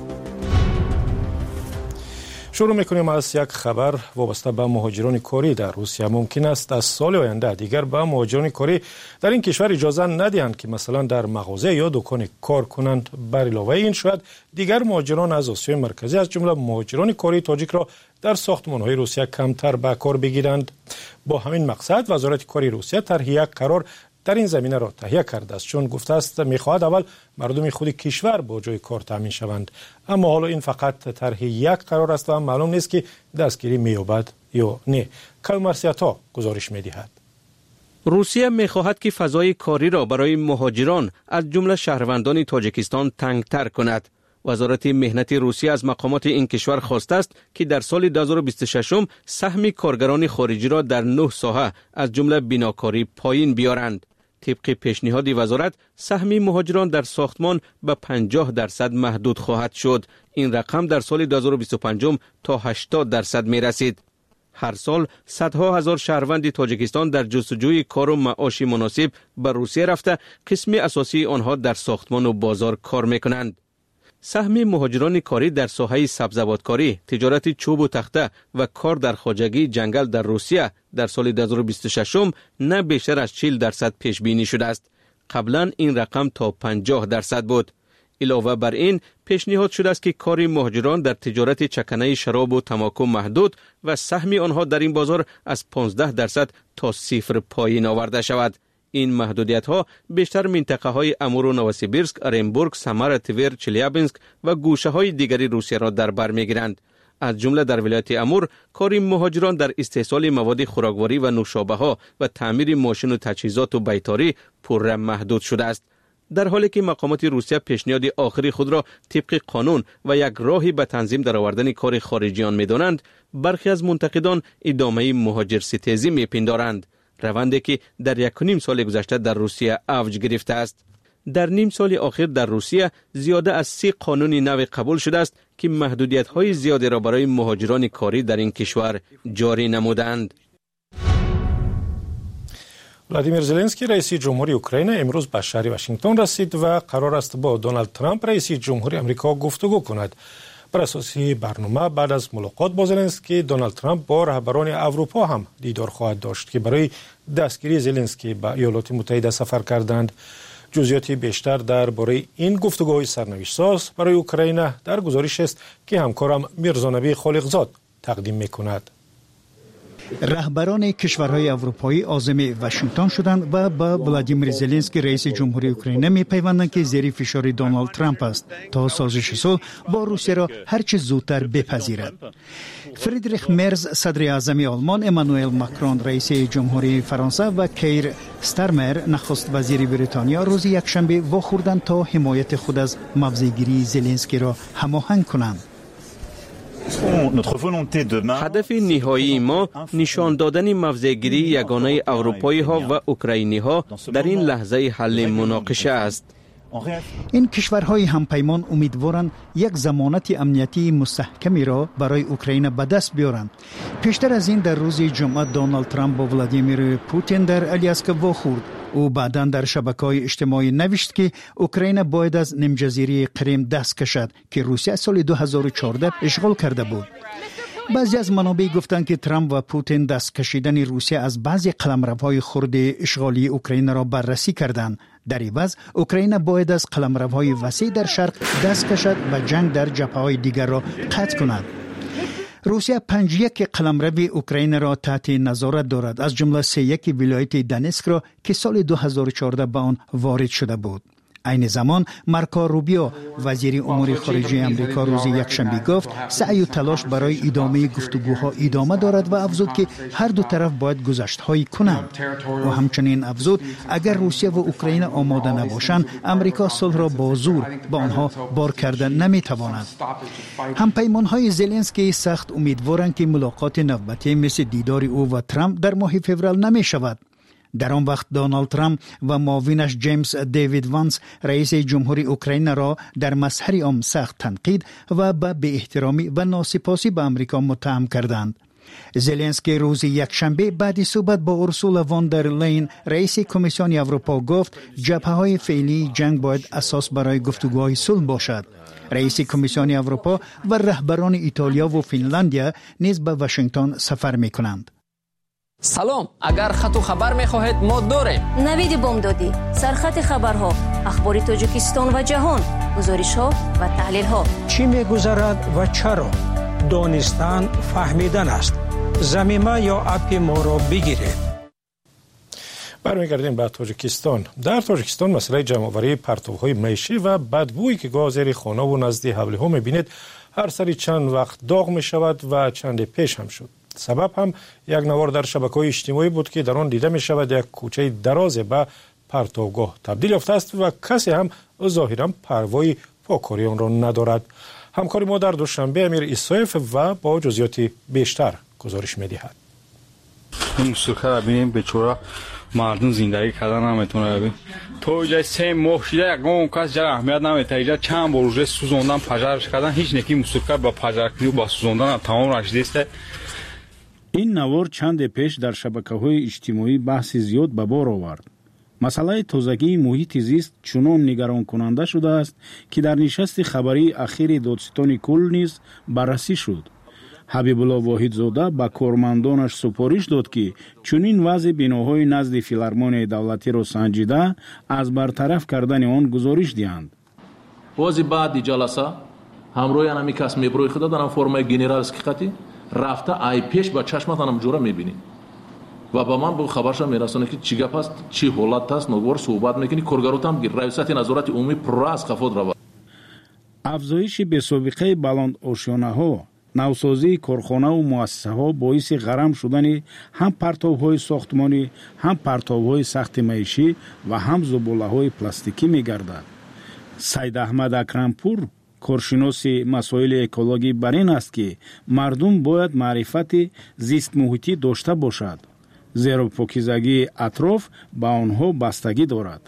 شروع میکنیم از یک خبر وابسته به مهاجران کاری در روسیه. ممکن است از سال آینده دیگر به مهاجران کاری در این کشور اجازه ندهند که مثلا در مغازه یا دکان کار کنند. بر علاوه این شاید دیگر مهاجران از آسیای مرکزی از جمله مهاجران کاری تاجیک را در ساختمان‌های روسیه کمتر به کار بگیرند. با همین مقصد وزارت کاری روسیه طرح یک قرار در این زمینه را تهیه کرده است، چون گفته است می‌خواهد اول مردم خود کشور با جای کار تامین شوند. اما حالا این فقط طرح یک قرار است و معلوم نیست که دستگیری می‌یابد یا نه. کلمرسیتا گزارش می‌دهد. روسیه می‌خواهد که فضای کاری را برای مهاجران از جمله شهروندان تاجیکستان تنگتر کند. وزارت مهنت روسیه از مقامات این کشور خواسته است که در سال دو هزار و بیست و شش سهم کارگران خارجی را در نه ساحه از جمله بیناکاری پایین بیارند. طبق پیشنهاد وزارت سهم مهاجران در ساختمان به پنجاه درصد محدود خواهد شد. این رقم در سال دو هزار و بیست و پنج تا هشتاد درصد می رسید. هر سال صدها هزار شهروند تاجیکستان در جستجوی کار و معاش مناسب به روسیه رفته قسم اساسی آنها در ساختمان و بازار کار می کنند. سهم مهاجران کاری در ساحه سبزوادکاری، تجارت چوب و تخته و کار در خواجگی جنگل در روسیه در سال دو هزار و بیست و شش نه بیشتر از چهل درصد پیش بینی شده است. قبلا این رقم تا پنجاه درصد بود. علاوه بر این پیشنهاد شده است که کار مهاجران در تجارت چکنه شراب و تماکو محدود و سهم آنها در این بازار از پانزده درصد تا صفر پایین آورده شود. این محدودیت ها بیشتر منطقه های امور و نوسیبیرسک، ارنبورگ، سمر، تور، چلیابینسک و گوشه های دیگری روسیه را در بر میگیرند. از جمله در ولایت امور کار مهاجران در استحصال مواد خوراکواری و نوشابه ها و تعمیر ماشین و تجهیزات و بیتاری پرره محدود شده است. در حالی که مقامات روسیه پیشنهاد آخری خود را طبق قانون و یک راهی به تنظیم درآوردن کار خارجیان می‌دانند، برخی از منتقدان ادامه مهاجر ستیزی می‌پندارند، روندی که در یک و نیم سال گذشته در روسیه اوج گرفته است. در نیم سال اخیر در روسیه زیاده از سی قانون نو قبول شده است که محدودیت‌های زیادی را برای مهاجران کاری در این کشور جاری نمودند. ولادیمیر زلنسکی رئیس جمهوری اوکراین امروز به شهر واشنگتن رسید و قرار است با دونالد ترامپ رئیس جمهوری آمریکا گفتگو کند. بر اساس برنامه بعد از ملاقات با زلنسکی، دونالد ترامپ با رهبران اروپا هم دیدار خواهد داشت که برای دستگیری زلنسکی به ایالات متحده سفر کردند. جزئیات بیشتر درباره این گفتگوهای سرنوشت ساز برای اوکراین در گزارش است که همکارم میرزا خالقزاد تقدیم می‌کند. رهبران کشورهای اروپایی عازم واشنگتن شدند و با ولادیمیر زلنسکی رئیس جمهوری اوکراین می‌پیوندند که زیر فشار دونالد ترامپ است تا سازش صلح با روسیه را هرچه زودتر بپذیرد. فریدریخ مرز صدر اعظم آلمان، امانوئل ماکرون رئیس جمهوری فرانسه و کیر استارمر نخست وزیر بریتانیا روز یکشنبه واخوردند تا حمایت خود از موضع‌گیری زلنسکی را هماهنگ کنند. هدف نهایی ما نشان دادن موضع‌گیری یگانه اروپایی ها و اوکراینی ها در این لحظه حل مناقشه است. این کشورهای همپیمان امیدوارند یک ضمانت امنیتی مستحکمی را برای اوکراین به دست بیارند. پیشتر از این در روز جمعه دونالد ترامپ با ولادیمیر پوتین در الیاسک واخورد. او بعداً در شبکه‌های اجتماعی نوشت که اوکراین باید از نیمجزیره کریم دست کشد که روسیه سال دو هزار و چهارده اشغال کرده بود. بعضی از منابع گفتند که ترامپ و پوتین دست کشیدن روسیه از بعضی قلمروهای خرد اشغالی اوکراین را بررسی کردند. در عوض اوکراین باید از قلمروهای وسیع در شرق دست کشد و جنگ در جبهه‌های دیگر را قطع کند. روسیه پنج یک قلمرو اوکراین را تحت نظارت دارد، از جمله سه یک ولایت دنسک را که سال دو هزار و چهارده به آن وارد شده بود. این زمان مارکو روبیو وزیر امور خارجه امریکا روز یکشنبه گفت سعی و تلاش برای ادامه گفتگوها ادامه دارد و افزود که هر دو طرف باید گذشت‌هایی کنند. و همچنین افزود اگر روسیه و اوکراین آماده نباشند امریکا صلح را با زور به آنها بار کرده نمیتواند. همپیمان‌های زلنسکی سخت امیدوارند که ملاقات نوبتی مثل دیدار او و ترامپ در ماه فوریه نمی‌شود. در آن وقت دونالد ترامپ و معاونش جیمز دیوید وانس رئیس جمهوری اوکراین را در مظهر عام سخت تنقید و به بی‌احترامی و ناسپاسی به امریکا متهم کردند. زلنسکی روز یکشنبه بعد صحبت با اورسولا وان در لین رئیس کمیسیون اروپا گفت جبهه‌های فعلی جنگ باید اساس برای گفتگوهای صلح باشد. رئیس کمیسیون اروپا و رهبران ایتالیا و فنلاندیا نیز به واشنگتن سفر می‌کنند. سلام، اگر خط و خبر می‌خواهید ما داریم. نوید بامدادی، سرخط خبرها، اخبار تاجیکستان و جهان، گزارش‌ها و تحلیل‌ها. چی می‌گذرد و چرا؟ دانستن فهمیدن است. زمینه یا اپ ما را بگیرید. برمیگردیم به تاجیکستان. در تاجیکستان مسئله جمع‌آوری پرتوهای معیشی و بدبویی که گاز زیر خانه و نزد حوله ها می‌بینید هر سری چند وقت داغ می‌شود و چند پیش هم شد. سبب هم یک نوار در شبکه‌های اجتماعی بود که در آن دیده می شود یک کوچه دراز به پرتوگاه تبدیل یافته است و کسی هم ظاهراً پروای پاکاری آن را ندارد. همکار ما در دوشنبه امیر ایسایف و با جزئیات بیشتر گزارش می‌دهد. این موسیقی را ببینیم بیچاره مردم زندگی کردن نمیتونه ببین. تو جای سه ماه شده یک اون کس جای اهمیت نمیده. اینجا چند بار روز سوزوندن پجرش کردن هیچ نکی موسیقی با پجرکنی و با سوزوندن تمام رشته است. این نوار چند پیش در شبکه‌های اجتماعی بحث زیاد به بار آورد. مسئله تازگی محیط زیست چنان نگران کننده شده است که در نشست خبری اخیر دادستان کل نیز بررسی شد. حبیب الله واحدزاده به کارمندانش سپارش داد که چنین وضع بناهای نزد فیلارمونی دولتی را سنجیده از برطرف کردن آن گزارش دهند. روز بعد جلسه همراه انمی کس میبروی خدا در فرمای گنرالسکی خطی رفته ای پیش با چشمت انم جوره میبینی و با من به خبرش میرسونه که چی گپ است چی حالت است نوور صحبت میکنی کارگروتام گیر رئیست نظارت عمومی پر از خفود رو افزایش به سابقه بلند آشیانه ها نوسازی کارخانه و مؤسسه ها باعث غرم شدن هم پرتاب های ساختمانی هم پرتاب های سخت معیشی و هم زباله های پلاستیکی میگردد. سید احمد اکرمپور کارشناس مسائل اکولوژی بر این است که مردم باید معرفت زیست محیطی داشته باشد زیرا پاکیزگی اطراف به آنها بستگی دارد.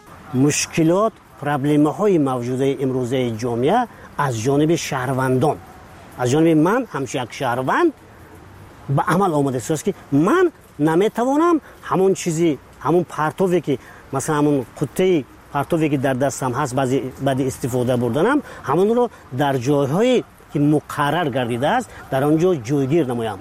مشکلات پرابلم‌های موجود امروزه جامعه از جانب شهروندان از جانب من همچون یک شهروند به عمل آمده است که من نمیتوانم همون چیزی همون پرتوی که مثلا همون قطعه پرتوی که در دستم هست بعضی بعد استفاده بردنم همون رو در جای‌هایی که مقرر گردیده است در آنجا جایگیر نمایم.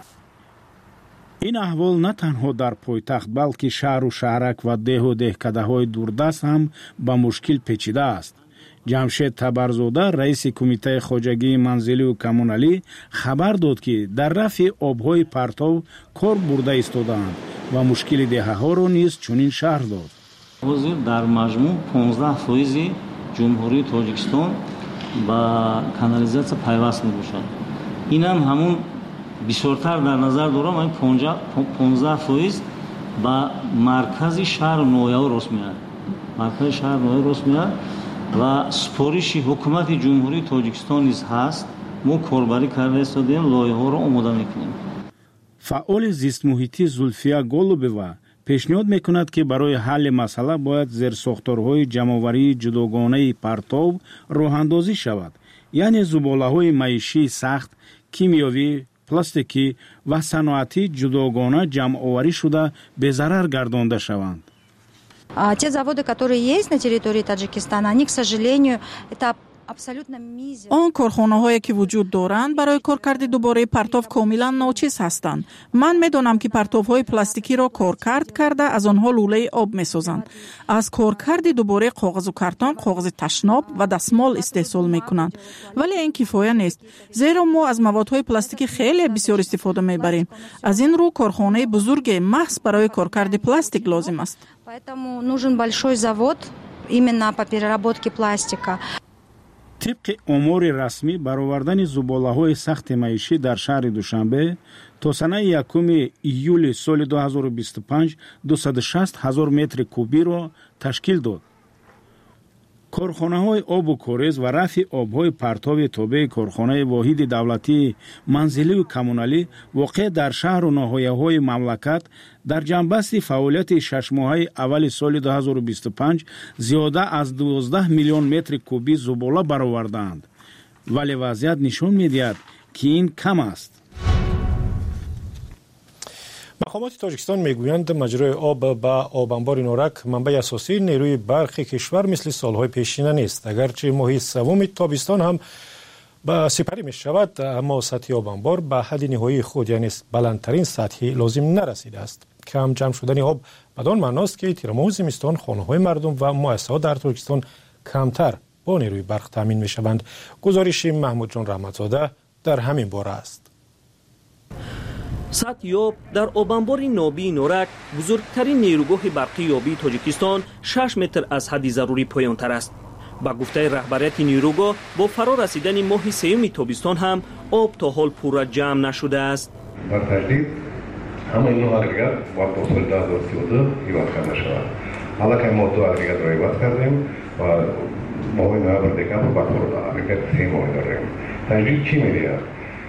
این احوال نه تنها در پایتخت بلکه شهر و شهرک و ده و دهکده‌های دوردست هم به مشکل پیچیده است. جمشید تبرزاده رئیس کمیته خواجگی منزلی و کمونالی خبر داد که در رفع آب‌های پرتو کار برده ایستادند و مشکل دهه‌ها را نیز چنین شرح داد. حاضر در مجموع پانزده فیصد جمهوری تاجیکستان با کانالیزاسیا پیوست می‌باشد. این هم همون بسیارتر در نظر دارم این پانزده فیصد با مرکز شهر نویا راست میاد. مرکز شهر نویا راست میاد و سپارش حکومت جمهوری تاجیکستان نیز هست. ما کاربری کرده ایستادیم لایحه‌ها را آماده می‌کنیم. فعال زیست محیطی زولفیا گولوبوا پیشنهاد میکند که برای حل مسئله باید زیرساختارهای جمع‌آوری جداگانه پرتو راه‌اندازی شود، یعنی زباله‌های معیشی سخت، کیمیاوی، پلاستیکی و صنعتی جداگانه جمع‌آوری شده به ضرر گردانده شوند. Те заводы, которые есть на территории Таджикистана, они, к сожалению, это آن کارخانه‌هایی که وجود دارند برای کارکرد دوباره پرتاب کاملا ناچیز هستند. من می‌دانم که پرتاب‌های پلاستیکی را کارکرد کرده از آنها لوله آب می‌سازند. از کارکرد دوباره کاغذ و کارتون، کاغذ تشناب و دستمال استحصال می‌کنند. ولی این کفایه نیست، زیرا ما از موادهای پلاستیکی خیلی بسیار استفاده می‌بریم. از این رو کارخانه بزرگ محض برای کارکرد پلاستیک لازم است. Поэтому нужен большой завод именно по переработке пластика. طبق امور رسمی برآوردن زباله‌های سخت معیشی در شهر دوشنبه تا سنه یکم ایول سال دو هزار و بیست و پنج دویست و شصت هزار متر کوبی را تشکیل داد. کارخانه‌های آب و کاریز و رفع آب‌های پرتاب تابع کارخانه واحد دولتی منزلی و کمونالی واقع در شهر و ناحیه‌های مملکت در جنبست فعالیت شش ماهه اول سال دو هزار و بیست و پنج زیاده از دوازده میلیون متر کوبی زباله برآوردند. ولی وضعیت نشان می‌دهد که این کم است. مقامات تاجیکستان میگویند مجرای آب با آب انبار نورک منبع اساسی نیروی برق کشور مثل سالهای پیشین نیست. اگرچه ماه سوم تابستان هم با سپری می شود، اما سطح آب انبار به حد نهایی خود یعنی بلندترین سطحی لازم نرسیده است. کم جمع شدن آب بدان معناست که تیرماه زمستان خانه‌های مردم و مؤسسات در تاجیکستان کمتر با نیروی برق تامین می شوند. گزارش محمود جان رحمتزاده در همین باره است. سطح آب در آب انبار نابی نورک بزرگترین نیروگاه برقی آبی تاجیکستان شش متر از حد ضروری پایان‌تر است. با گفته رهبریت نیروگاه با فرا رسیدن ماه سوم تابستان هم آب تا حال پورا جمع نشده است. در تجدید همه این اگریگات با توسعه دو هزار و سی و دو ایواد کرده شود. حالا که ما دو اگریگات را ایواد کردیم و ماه نوامبر دکمبر با فرا اگریگات سه ماه داریم. تجدید چی می‌دهد؟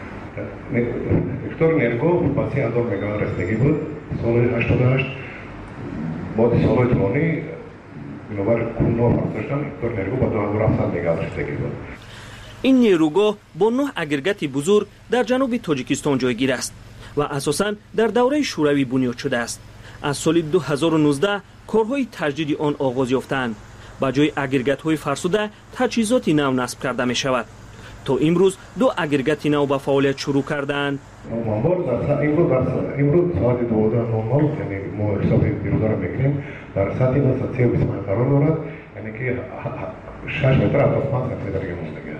اکتور نیروگاه با سی هزار مگاوات رسیدگی بود سال هشتاد و هشت. بعد سالهای طولانی بنابر کنار فرساشتن اکتور نیروگاه با دو هزار و هفتصد مگاوات رسیدگی بود. این نیروگاه با نه اگریگات بزرگ در جنوب تاجیکستان جایگیر است و اساساً در دوره شوروی بنیاد شده است. از سال دو هزار و نوزده کارهای تجدید آن آغاز یافتند. با جای اگریگات‌های فرسوده تجهیزات نو نصب کرده می شود. تا امروز دو اگریگات نو به فعالیت شروع کردند. امروز امروز ساعت دوازده نود یعنی ما حساب نیروگاه را می‌گیریم در سطح دو سه و بیست قرار دارد، یعنی که شش متر از پنج متر دیگه مونده.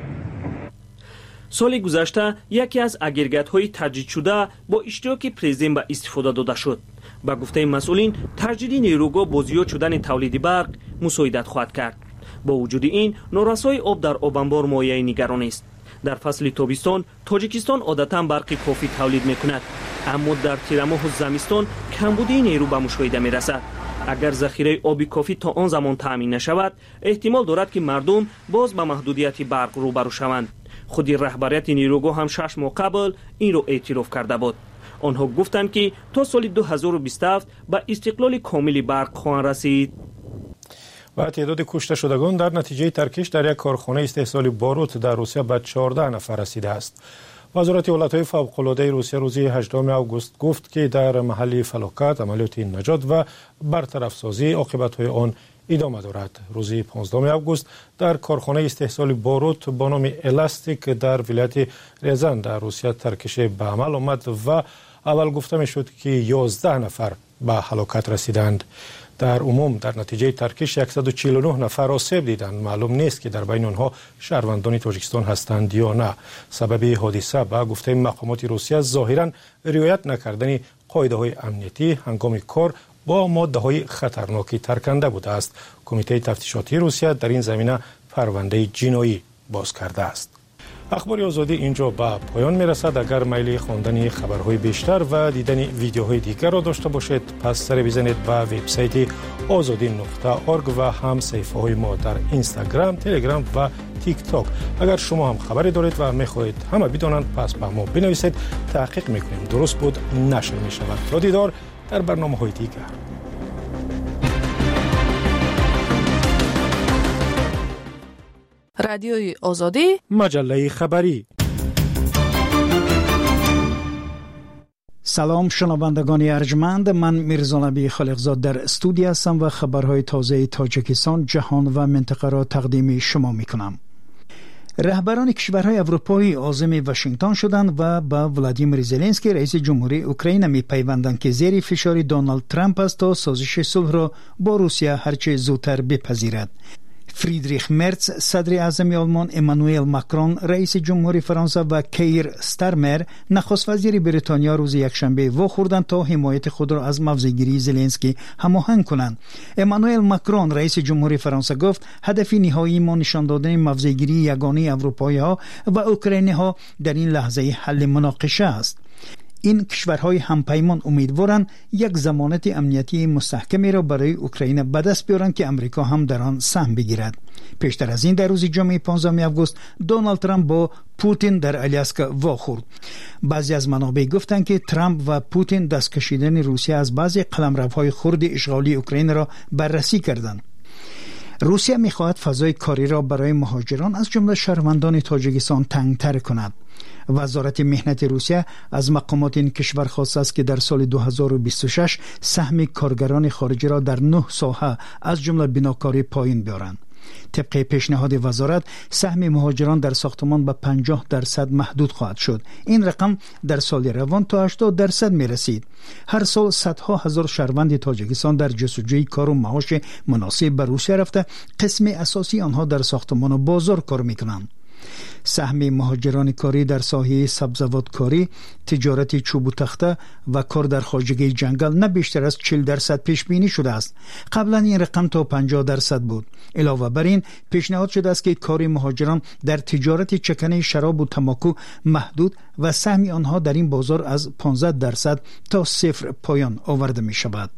سال گذشته یکی از اگریگات‌های تجدید شده با اشتراک پرزیدنت به استفاده داده شد. با گفته مسئولین تجدید نیروگاه با زیاد شدن تولید برق مساعدت خواهد کرد. با وجود این نارسایی آب در آب انبار مایه نگرانی است. در فصل تابستان تاجیکستان عادتا برق کافی تولید میکند، اما در تیر ماه زمستان کمبودی نیرو به مشاهده میرسد. اگر ذخیره آبی کافی تا آن زمان تامین نشود، احتمال دارد که مردم باز به محدودیت برق روبرو شوند. خودی رهبریت نیروگاه هم شش ماه قبل این را اعتراف کرده بود. آنها گفتند که تا سال دو هزار و بیست و هفت به استقلال کامل برق خواهند رسید. و تعداد کشته شدگان در نتیجه ترکش در یک کارخانه استحصال باروت در روسیه به چهارده نفر رسیده است. وزارت ایالت‌های فوق‌العاده روسیه روز هجدهم آگوست گفت که در محل فلاکت عملیات نجات و برطرف سازی عاقبت‌های آن ادامه دارد. روز پانزدهم آگوست در کارخانه استحصال باروت با نام الاستیک در ولایت ریزان در روسیه ترکش به عمل آمد و اول گفته می‌شد که یازده نفر به هلاکت رسیدند. در عموم در نتیجه ترکش صد و چهل و نه نفر آسیب دیدند. معلوم نیست که در بین آنها شهروندان تاجیکستان هستند یا نه. سبب حادثه به گفته مقامات روسیه ظاهراً رعایت نکردن قاعده‌های امنیتی هنگام کار با ماده‌های خطرناکی ترکنده بوده است. کمیته تفتیشاتی روسیه در این زمینه پرونده جنایی باز کرده است. اخبار آزادی اینجا به پایان میرسد. اگر میل خواندن خبرهای بیشتر و دیدن ویدیوهای دیگر را داشته باشید، پس سر بزنید به وبسایت آزادی نقطه اورگ و هم صفحه های ما در اینستاگرام، تلگرام و تیک تاک. اگر شما هم خبری دارید و میخواهید همه بدانند، پس به ما بنویسید، تحقیق میکنیم درست بود نشر میشود. تا دیدار در برنامه‌های دیگر. رادیوی آزادی، مجله خبری. سلام شنوندگان ارجمند، من میرزا نبی خالقزاد در استودیو هستم و خبرهای تازه تاجیکستان، جهان و منطقه را تقدیم شما میکنم. رهبران کشورهای اروپایی عازم واشنگتن شدند و با ولادیمیر زلنسکی رئیس جمهوری اوکراین می پیوندند که زیر فشار دونالد ترامپ است تا سازش صلح را با روسیه هرچه زودتر بپذیرد. فریدریخ مرتز صدر اعظم آلمان، امانوئل ماکرون رئیس جمهوری فرانسه و کیر ستارمر نخست وزیر بریتانیا روز یکشنبه واخوردند تا حمایت خود را از موضع‌گیری زلنسکی هماهنگ کنند. امانوئل ماکرون رئیس جمهوری فرانسه گفت هدف نهایی ما نشان دادن موضع‌گیری یگانه اروپایی‌ها و اوکراینی‌ها در این لحظه حل مناقشه است. این کشورهای همپیمان امیدوارند یک ضمانت امنیتی مستحکمی را برای اوکراین به دست بیارند که امریکا هم در آن سهم بگیرد. پیشتر از این در روز جمعه پانزدهم آگوست دونالد ترامپ با پوتین در آلاسکا واخورد. بعضی از منابع گفتند که ترامپ و پوتین دست کشیدن روسیه از بعضی قلمروهای خرد اشغالی اوکراین را بررسی کردند. روسیه می‌خواهد فضای کاری را برای مهاجران از جمله شهروندان تاجیکستان تنگ‌تر کند. وزارت مهنت روسیه از مقامات این کشور خواسته است که در سال دو هزار و بیست و شش سهم کارگران خارجی را در نه ساحه از جمله بناکاری پایین بیارند. طبق پیشنهاد وزارت سهم مهاجران در ساختمان به پنجاه درصد محدود خواهد شد. این رقم در سال روان تا هشتاد درصد می رسید. هر سال صدها هزار شهروند تاجیکستان در جستجوی کار و معاش مناسب به روسیه رفته، قسم اساسی آنها در ساختمان و بازار کار می کنند. سهم مهاجران کاری در ساحه سبزوادکاری، تجارت چوب و تخته و کار در خواجگی جنگل نه بیشتر از چهل درصد پیش بینی شده است. قبلا این رقم تا پنجاه درصد بود. علاوه بر این پیشنهاد شده است که کار مهاجران در تجارت چکنه شراب و تماکو محدود و سهم آنها در این بازار از پانزده درصد تا صفر پایان آورده می شود.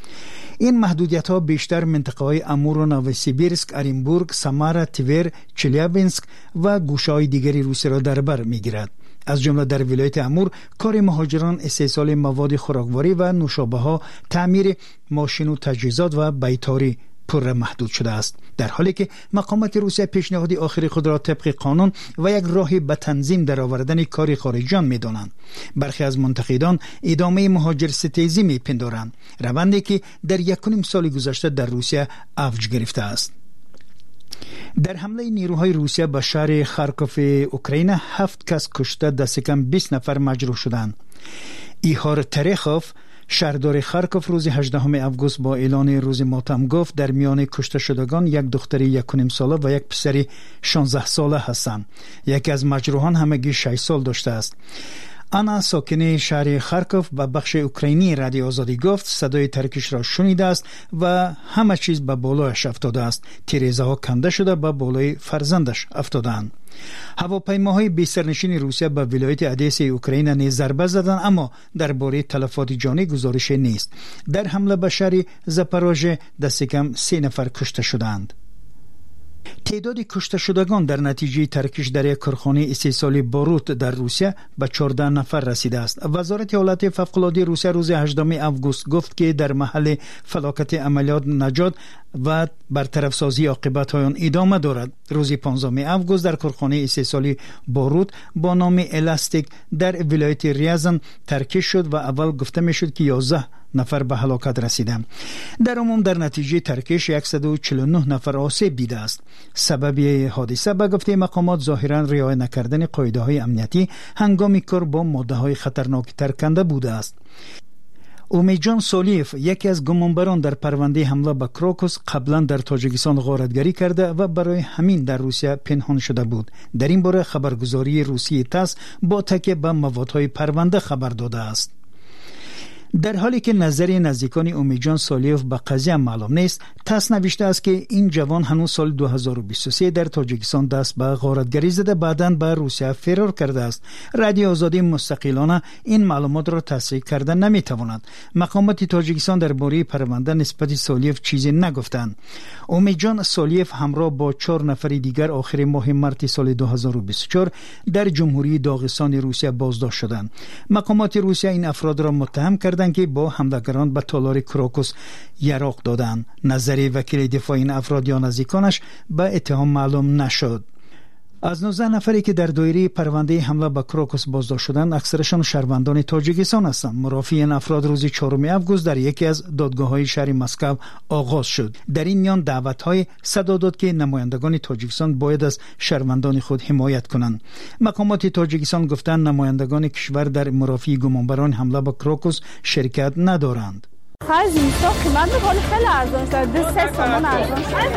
این محدودیت ها بیشتر منطقه های امور و نووسیبیرسک، اورینبورگ، سامارا، تیور، چلیابینسک و گوشه های دیگری روسیه را در بر می گیرد. از جمله در ولایت امور کار مهاجران استحصال مواد خوراکواری و نوشابه ها، تعمیر ماشین و تجهیزات و بیتاری پر محدود شده است، در حالی که مقامات روسیه پیشنهاد آخری خود را طبق قانون و یک راه به تنظیم در آوردن کار خارجیان می دانند. برخی از منتقدان ادامه مهاجر ستیزی می پندارند، روندی که در یکونیم سال گذشته در روسیه اوج گرفته است. در حمله نیروهای روسیه به شهر خارکوف اوکراین هفت کس کشته، دست کم بیست نفر مجروح شدند. ایهار ترخوف شهردار خارکوف روز هجدهم آگوست با اعلان روز ماتم گفت در میان کشته شدگان یک دختر یک و نیم ساله و یک پسر شانزده ساله هستند. یکی از مجروحان همگی شش سال داشته است. آنا ساکن شهر خارکوف به بخش اوکراینی رادیو آزادی گفت صدای ترکش را شنیده است و همه چیز به بالایش افتاده است. تیریزه ها کنده شده به بالای فرزندش افتادند. هواپیماهای بی سرنشین روسیه به ولایت ادیسه اوکراین نیز ضربه زدند، اما درباره تلفات جانی گزارش نیست. در حمله به شهر زاپاروژه دست کم سه نفر کشته شدند. تعداد کشته شدگان در نتیجه ترکش در یک کارخانه استحصال باروت در روسیه به چهارده نفر رسیده است. وزارت حالت فوق‌العاده روسیه روز هجدهم آگوست گفت که در محل فلاکت عملیات نجات و برطرف سازی عاقبت‌های آن ادامه دارد. روز پانزدهم آگوست در کارخانه استحصال باروت با نام الاستیک در ولایت ریازن ترکش شد و اول گفته میشد که یازده نفر به هلاکت رسیدند. در عموم در نتیجه ترکش صد و چهل و نه نفر آسیب دیده است. سبب حادثه به گفته مقامات ظاهرا رعایت نکردن قاعده‌های امنیتی هنگام کار با ماده‌های خطرناک ترکنده بوده است. اومیجان سولیف یکی از گمانبران در پرونده حمله به کروکوس قبلا در تاجیکستان غارتگری کرده و برای همین در روسیه پنهان شده بود. در این باره خبرگزاری روسیه تاس با تکیه به موادهای پرونده خبر داده است. در حالی که نظر نزدیکان اومیجان سالیوف به قضیه معلوم نیست، تاس نوشته است که این جوان هنوز سال دو هزار و بیست و سه در تاجیکستان دست به غارتگری زده، بعداً به روسیه فرار کرده است. رادیو آزادی مستقلانه این معلومات را تصحیح کرده نمیتواند. مقامات تاجیکستان درباره پرونده نسبت سالیوف چیزی نگفتند. اومیجان سالیوف همراه با چهار نفر دیگر آخر ماه مارس سال دو هزار و بیست و چهار در جمهوری داغستان روسیه بازداشت شدند. مقامات روسیه این افراد را متهم کردند که با حملگران به تالار کروکوس یراق دادند. نظر وکیل دفاع این افراد یا نزدیکانش به اتهام معلوم نشد. از نوزده نفری که در دایره پرونده حمله به کراکوس بازداشت شدند، اکثرشان شهروندان تاجیکستان هستند. مرافعه این افراد روز چهارم آگوست در یکی از دادگاه‌های شهر مسکو آغاز شد. در این میان دعوت‌های صدا داد که نمایندگان تاجیکستان باید از شهروندان خود حمایت کنند. مقامات تاجیکستان گفتند نمایندگان کشور در مرافعه گمانبران حمله به کراکوس شرکت ندارند. خرج اینستا قیمت میکنه خیلی ارزان شد. دو سه تومان ارزان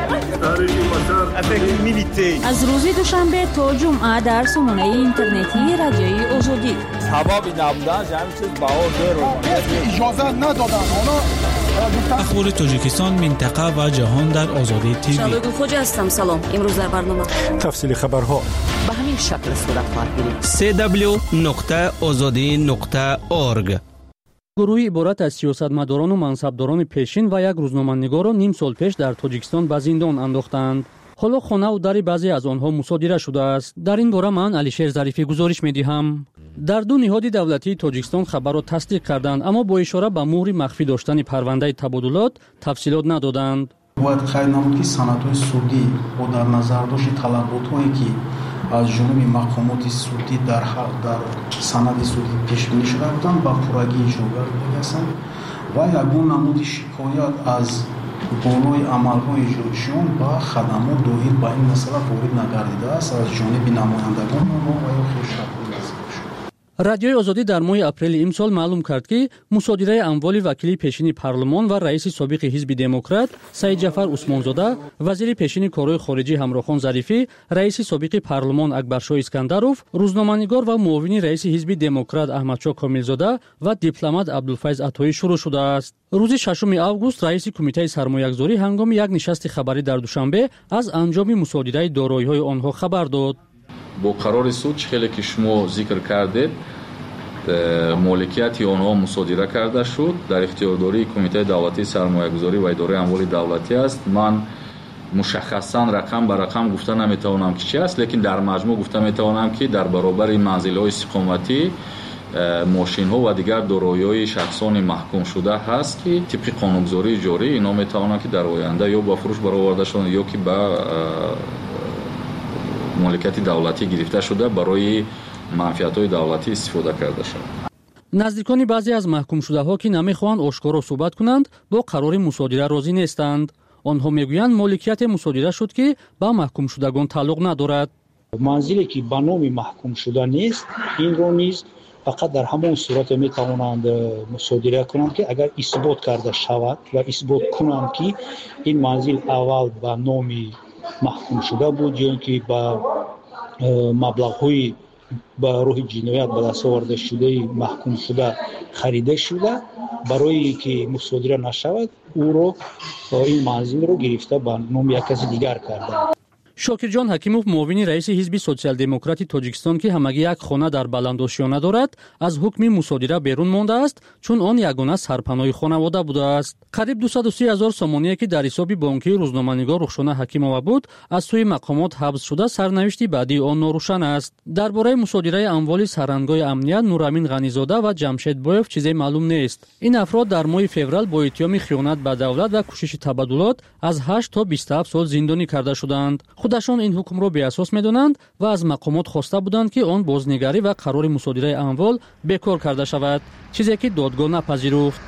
شد. از روز دوشنبه تا جمعه در سامانه اینترنتی رادیوی آزادی سبب نبودن همین چیز بها زیرو اجازه ندادن. اخبار تاجیکستان، منطقه و جهان در آزادی تیوی. شبگو خوجه هستم. سلام. امروز در برنامه تفصیل خبرها به همین شکل صورت خواهد گرفت. سی دبلیو نقطه آزادی نقطه اورگ. گروهی عبارت از سیاستمداران و منصبداران پیشین و یک روزنامه‌نگار را نیم سال پیش در تاجیکستان به زندان انداختند. حالا خانه و در بعضی از آنها مصادره شده است. در این باره من علیشیر ظریفی گزارش می‌دهم. در دو نهاد دولتی تاجیکستان خبر را تصدیق کردند، اما با اشاره به مهر مخفی داشتن پرونده تبادلات تفصیلات ندادند. باید خیلی نمود که سندهای سودی و در نظر داشت طلبات‌هایی که از جانب مقامات سودی در در سند سودی پیش بینی شده بودند با پورگی اجرا گردیده هستند و یگان نمود شکایت از بالای عمل‌های اجرایشان با خدمات داخل با این مسئله وارد نگردیده است از جانب نمایندگان ما و یا خوش‌خبری. رادیوی آزادی در ماه اپریل امسال معلوم کرد که مصادره اموال وکیل پیشین پارلمان و رئیس سابق حزب دموکرات سید جعفر عثمانزاده، وزیر پیشین کارهای خارجی همراخان ظریفی، رئیس سابق پارلمان اکبرشاه اسکندروف، روزنامه‌نگار و معاون رئیس حزب دموکرات احمدشاه کاملزاده و دیپلمات عبدالفیض عطایی شروع شده است. روز ششم آگوست رئیس کمیته سرمایه‌گذاری هنگام یک نشست خبری در دوشنبه از انجام مصادره دارایی‌های آنها خبر داد. با قرار سود خیلی که شما ذکر کردید مالکیت آنها مصادره کرده شد در اختیارداری کمیته دولتی سرمایه‌گذاری و اداره اموال دولتی است. من مشخصا رقم به رقم گفته نمیتوانم که چی است، لیکن در مجموع گفته میتوانم که در برابر منزل‌های استقامتی، ماشین ها و دیگر دارایی‌های شخصان محکوم شده هست که طبق قانونگذاری جاری اینا میتوانند که در آینده یا با فروش برآورده شوند یا که با مالکیت دولتی گرفته شده برای منفعت‌های دولتی استفاده کرده شد. نزدیکان بعضی از محکوم شده ها که نمیخواهند آشکارا صحبت کنند با قرار مصادره راضی نیستند. آنها میگویند مالکیت مصادره شد که با محکوم شدگان تعلق ندارد. منزلی که به نام محکوم شده نیست این رو نیز فقط در همون صورت میتوانند مصادره کنند که اگر اثبات کرده شود و اثبات کنند که این منزل اول به نام محکوم شده بود یا که با مبلغ‌های با روح جنایت به دست آورده شده محکوم شده خریده شده، برای که مصادره نشود او رو این منزل رو گرفته به نام یک کس دیگر کرده. شاکرجان حکیموف معاون رئیس حزب سوسیال دموکراتی تاجیکستان که همگی یک خانه در بلندآشیانه دارد از حکم مصادره بیرون مانده است چون آن یگانه سرپناه خانواده بوده است. قریب دویست و سی هزار سامانیه که در حساب بانکی روزنامه‌نگار رخشانه حکیمووا بود از سوی مقامات حبس شده، سرنوشت بعدی آن ناروشن است. درباره مصادره اموال سرهنگ‌های امنیت نورامین غنیزاده و جمشید بویف چیزی معلوم نیست. این افراد در ماه فوریه با اتهام خیانت به دولت و کوشش تبادلات از هشت تا بیست و هفت سال زندانی کرده شدند. خودشان این حکم را بی‌اساس می‌دانند و از مقامات خواسته بودند که آن بازنگری و قرار مصادره اموال بیکار کرده شود، چیزی که دادگاه نپذیرفت.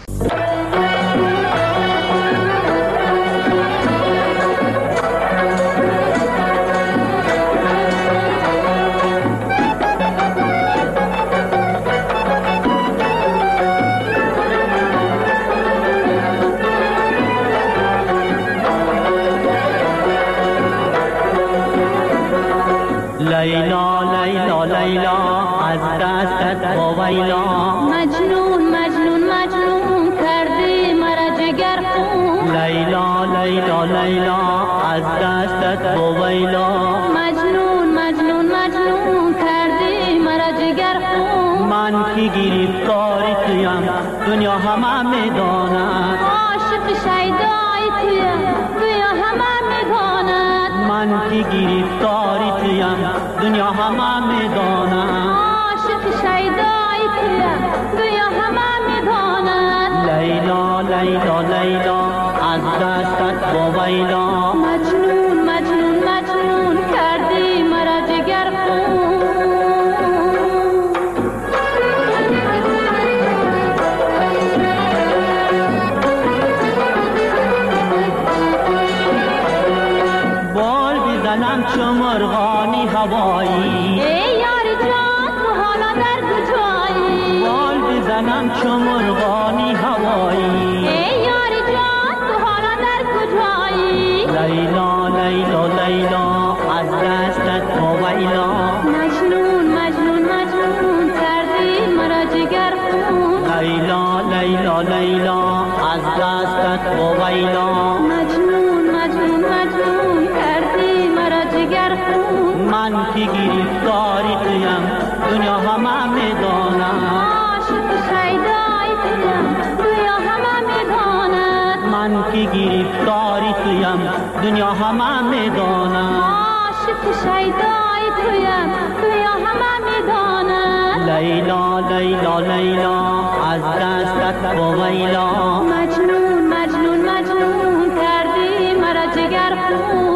لیلا لیلا لیلا از دستت با ویلا مجنون مجنون مجنون کردی مرا جگر خون لیلا لیلا لیلا از دستت با ویلا مجنون مجنون مجنون کردی مرا جگر خون من کی گرفتار تویم دنیا همه میداند عاشق شیدای تویم دنیا همه میداند من کی گرفتار تویم دنیا همه میداند عاشق شیدای تویم دنیا همه میداند لیلا لیلا لیلا از دستت با ویلا مجنون مجنون مجنون کردی مرا هوایی ای یار جان تو حالا در کجایی بال بزنم چو مرغانی هوایی ای یار جان تو حالا در کجایی لیلا لیلا لیلا از دستت ویلا مجنون مجنون مجنون کردی مرا جگر خون لیلا لیلا لیلا از دستت ویلا مجنون مجنون مجنون کردی مرا جگر خون من که گرفتاری تویم دنیا همه میداند عاشق شیدای تویم دنیا همه میداند من که گرفتاری تویم دنیا همه میداند عاشق شیدای تویم دنیا همه میداند لیلا لیلا لیلا از دستت ویلا مجنون مجنون مجنون کردی مرا جگر خون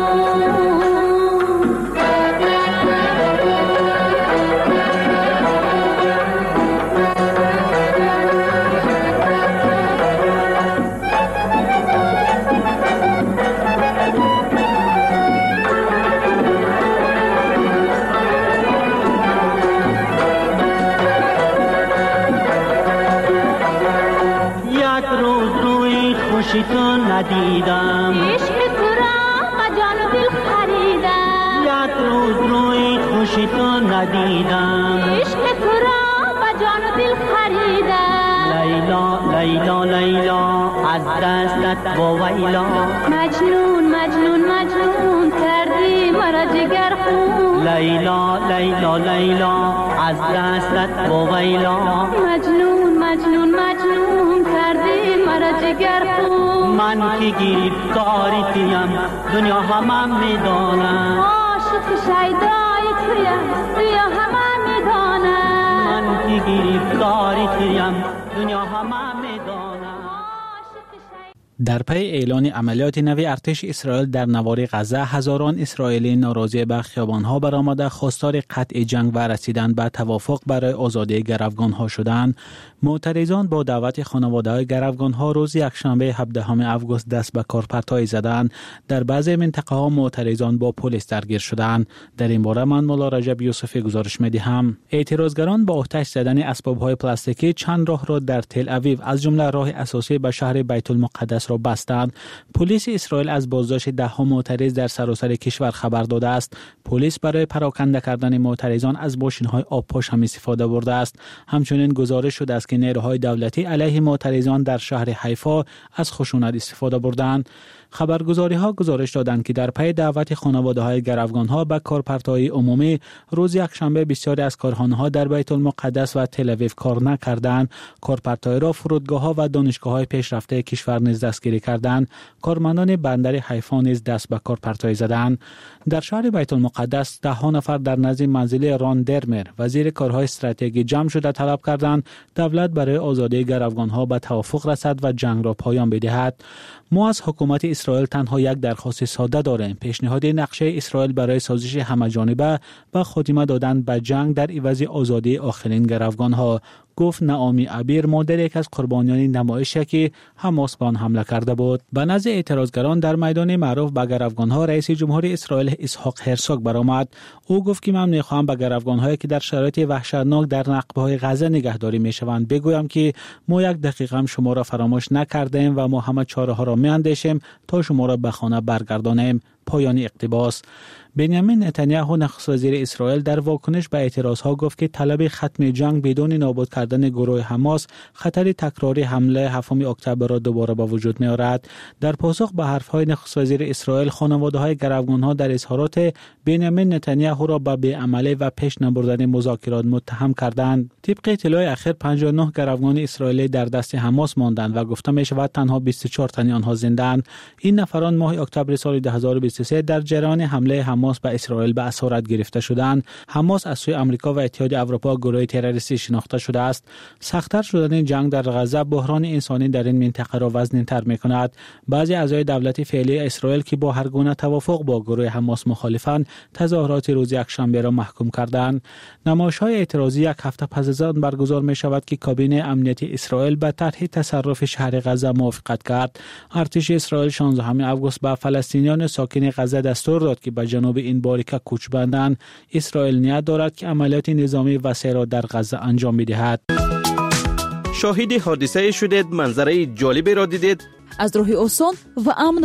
خوشی تو ندیدم عشق تو را با جان و دل خریدم یک روز روی خوشی تو ندیدم عشق تو را با جان و دل خریدم لیلا لیلا لیلا از دستت و ویلا مجنون مجنون مجنون کردی مرا جگر خون لیلا لیلا لیلا از دستت و ویلا مجنون مجنون مجنون کردی مرا جگر خون من که گرفتاری تویم دنیا همه میداند عاشق شیدای تویم دنیا همه میداند من که گرفتاری تویم دنیا همه میداند. در پی اعلان عملیات نوی ارتش اسرائیل در نوار غزه، هزاران اسرائیلی ناراضی به خیابان‌ها برآمده خواستار قطع جنگ و رسیدن به توافق برای آزادی گروگان‌ها شدند. معترضان با دعوت خانواده‌های گروگان‌ها روز یکشنبه هفدهم آگوست دست به کارپرتایی زدند. در بعضی منطقه‌ها معترضان با پلیس درگیر شدند. در این باره من مولا رجب یوسفی گزارش می‌دهم. اعتراضگران با آتش زدن اسباب‌های پلاستیکی چند راه را در تل اویو از جمله راه اساسی به شهر بیت المقدس را بستند. پلیس اسرائیل از بازداشت ده معترض در سراسر کشور خبر داده است. پلیس برای پراکنده کردن معترضان از ماشین‌های آبپاش هم استفاده برده است. همچنین گزارش شده است که نیروهای دولتی علیه معترضان در شهر حیفا از خشونت استفاده بردند. خبرگزاری‌ها گزارش دادند که در پی دعوت خانواده‌های گروگان‌ها به کارپرتای عمومی روز یکشنبه بسیاری از کارخانه‌ها در بیت المقدس و تل اویو کار نکردند. کارپرتای را فرودگاه‌ها و دانشگاه‌های پیشرفته کشور نیز دستگیری کردند. کارمندان بندر حیفا نیز دست به کارپرتای زدند. در شهر بیت المقدس ده ها نفر در نزد منزل ران درمر وزیر کارهای استراتژی جمع شده طلب کردند دولت برای آزادی گروگان‌ها به توافق رسد و جنگ را پایان بدهد. ما از حکومت اسرائیل تنها یک درخواست ساده داریم: پیشنهاد نقشه اسرائیل برای سازش همه‌جانبه و خاتمه دادن به جنگ در عوض آزادی آخرین گروگان‌ها، گفت نعامی عبیر، مادر یک از قربانیان نمایشی که حماس به آن حمله کرده بود. به نزد اعتراضگران در میدان معروف به گروگان‌ها رئیس جمهوری اسرائیل اسحاق هرزوگ برآمد. او گفت که من می‌خواهم به گروگان‌هایی که در شرایط وحشتناک در نقبه‌های غزه نگهداری می‌شوند بگویم که ما یک دقیقه هم شما را فراموش نکردیم و ما همه چاره‌ها را می‌اندیشیم تا شما را به خانه برگردانیم. پایان اقتباس. بنیامین نتانیاهو نخست وزیر اسرائیل در واکنش به اعتراضها گفت که طلب ختم جنگ بدون نابود کردن گروه حماس خطر تکراری حمله هفتم اکتبر را دوباره به وجود می‌آورد. در پاسخ به حرف‌های نخست وزیر اسرائیل، خانواده‌های گروگان‌ها در اظهارات بنیامین نتانیاهو را به بی‌عملی و پیش نبردن مذاکرات متهم کردند. طبق اطلاع اخیر پنجاه و نه گروگان اسرائیلی در دست حماس ماندند و گفته می‌شود تنها بیست و چهار تن آنها زنده‌اند. این نفران ماه اکتبر سال دو هزار و بیست و سه در جریان حمله حماس به اسرائیل به اسارت گرفته شدند. حماس از سوی آمریکا و اتحاد اروپا گروه تروریستی شناخته شده است. سخت‌تر شدن جنگ در غزه بحران انسانی در این منطقه را وزن‌تر می‌کند. بعضی اعضای دولت فعلی اسرائیل که با هر گونه توافق با گروه حماس مخالفند، تظاهرات روز یکشنبه را محکوم کردند. نمایش‌های اعتراضی یک هفته پس از آن برگزار می‌شود که کابینه امنیتی اسرائیل به طرح تصرف شهر غزه موافقت کرد. ارتش اسرائیل شانزدهم آگوست به فلسطینیان ساکن رسانه غزه دستور داد که به جنوب این باریکه کوچ بندند، اسرائیل نیت دارد که عملیات نظامی وسیع را در غزه انجام بدهد. شاهد حادثه شدید، منظره جالبی را دیدید؟ از راه آسان و امن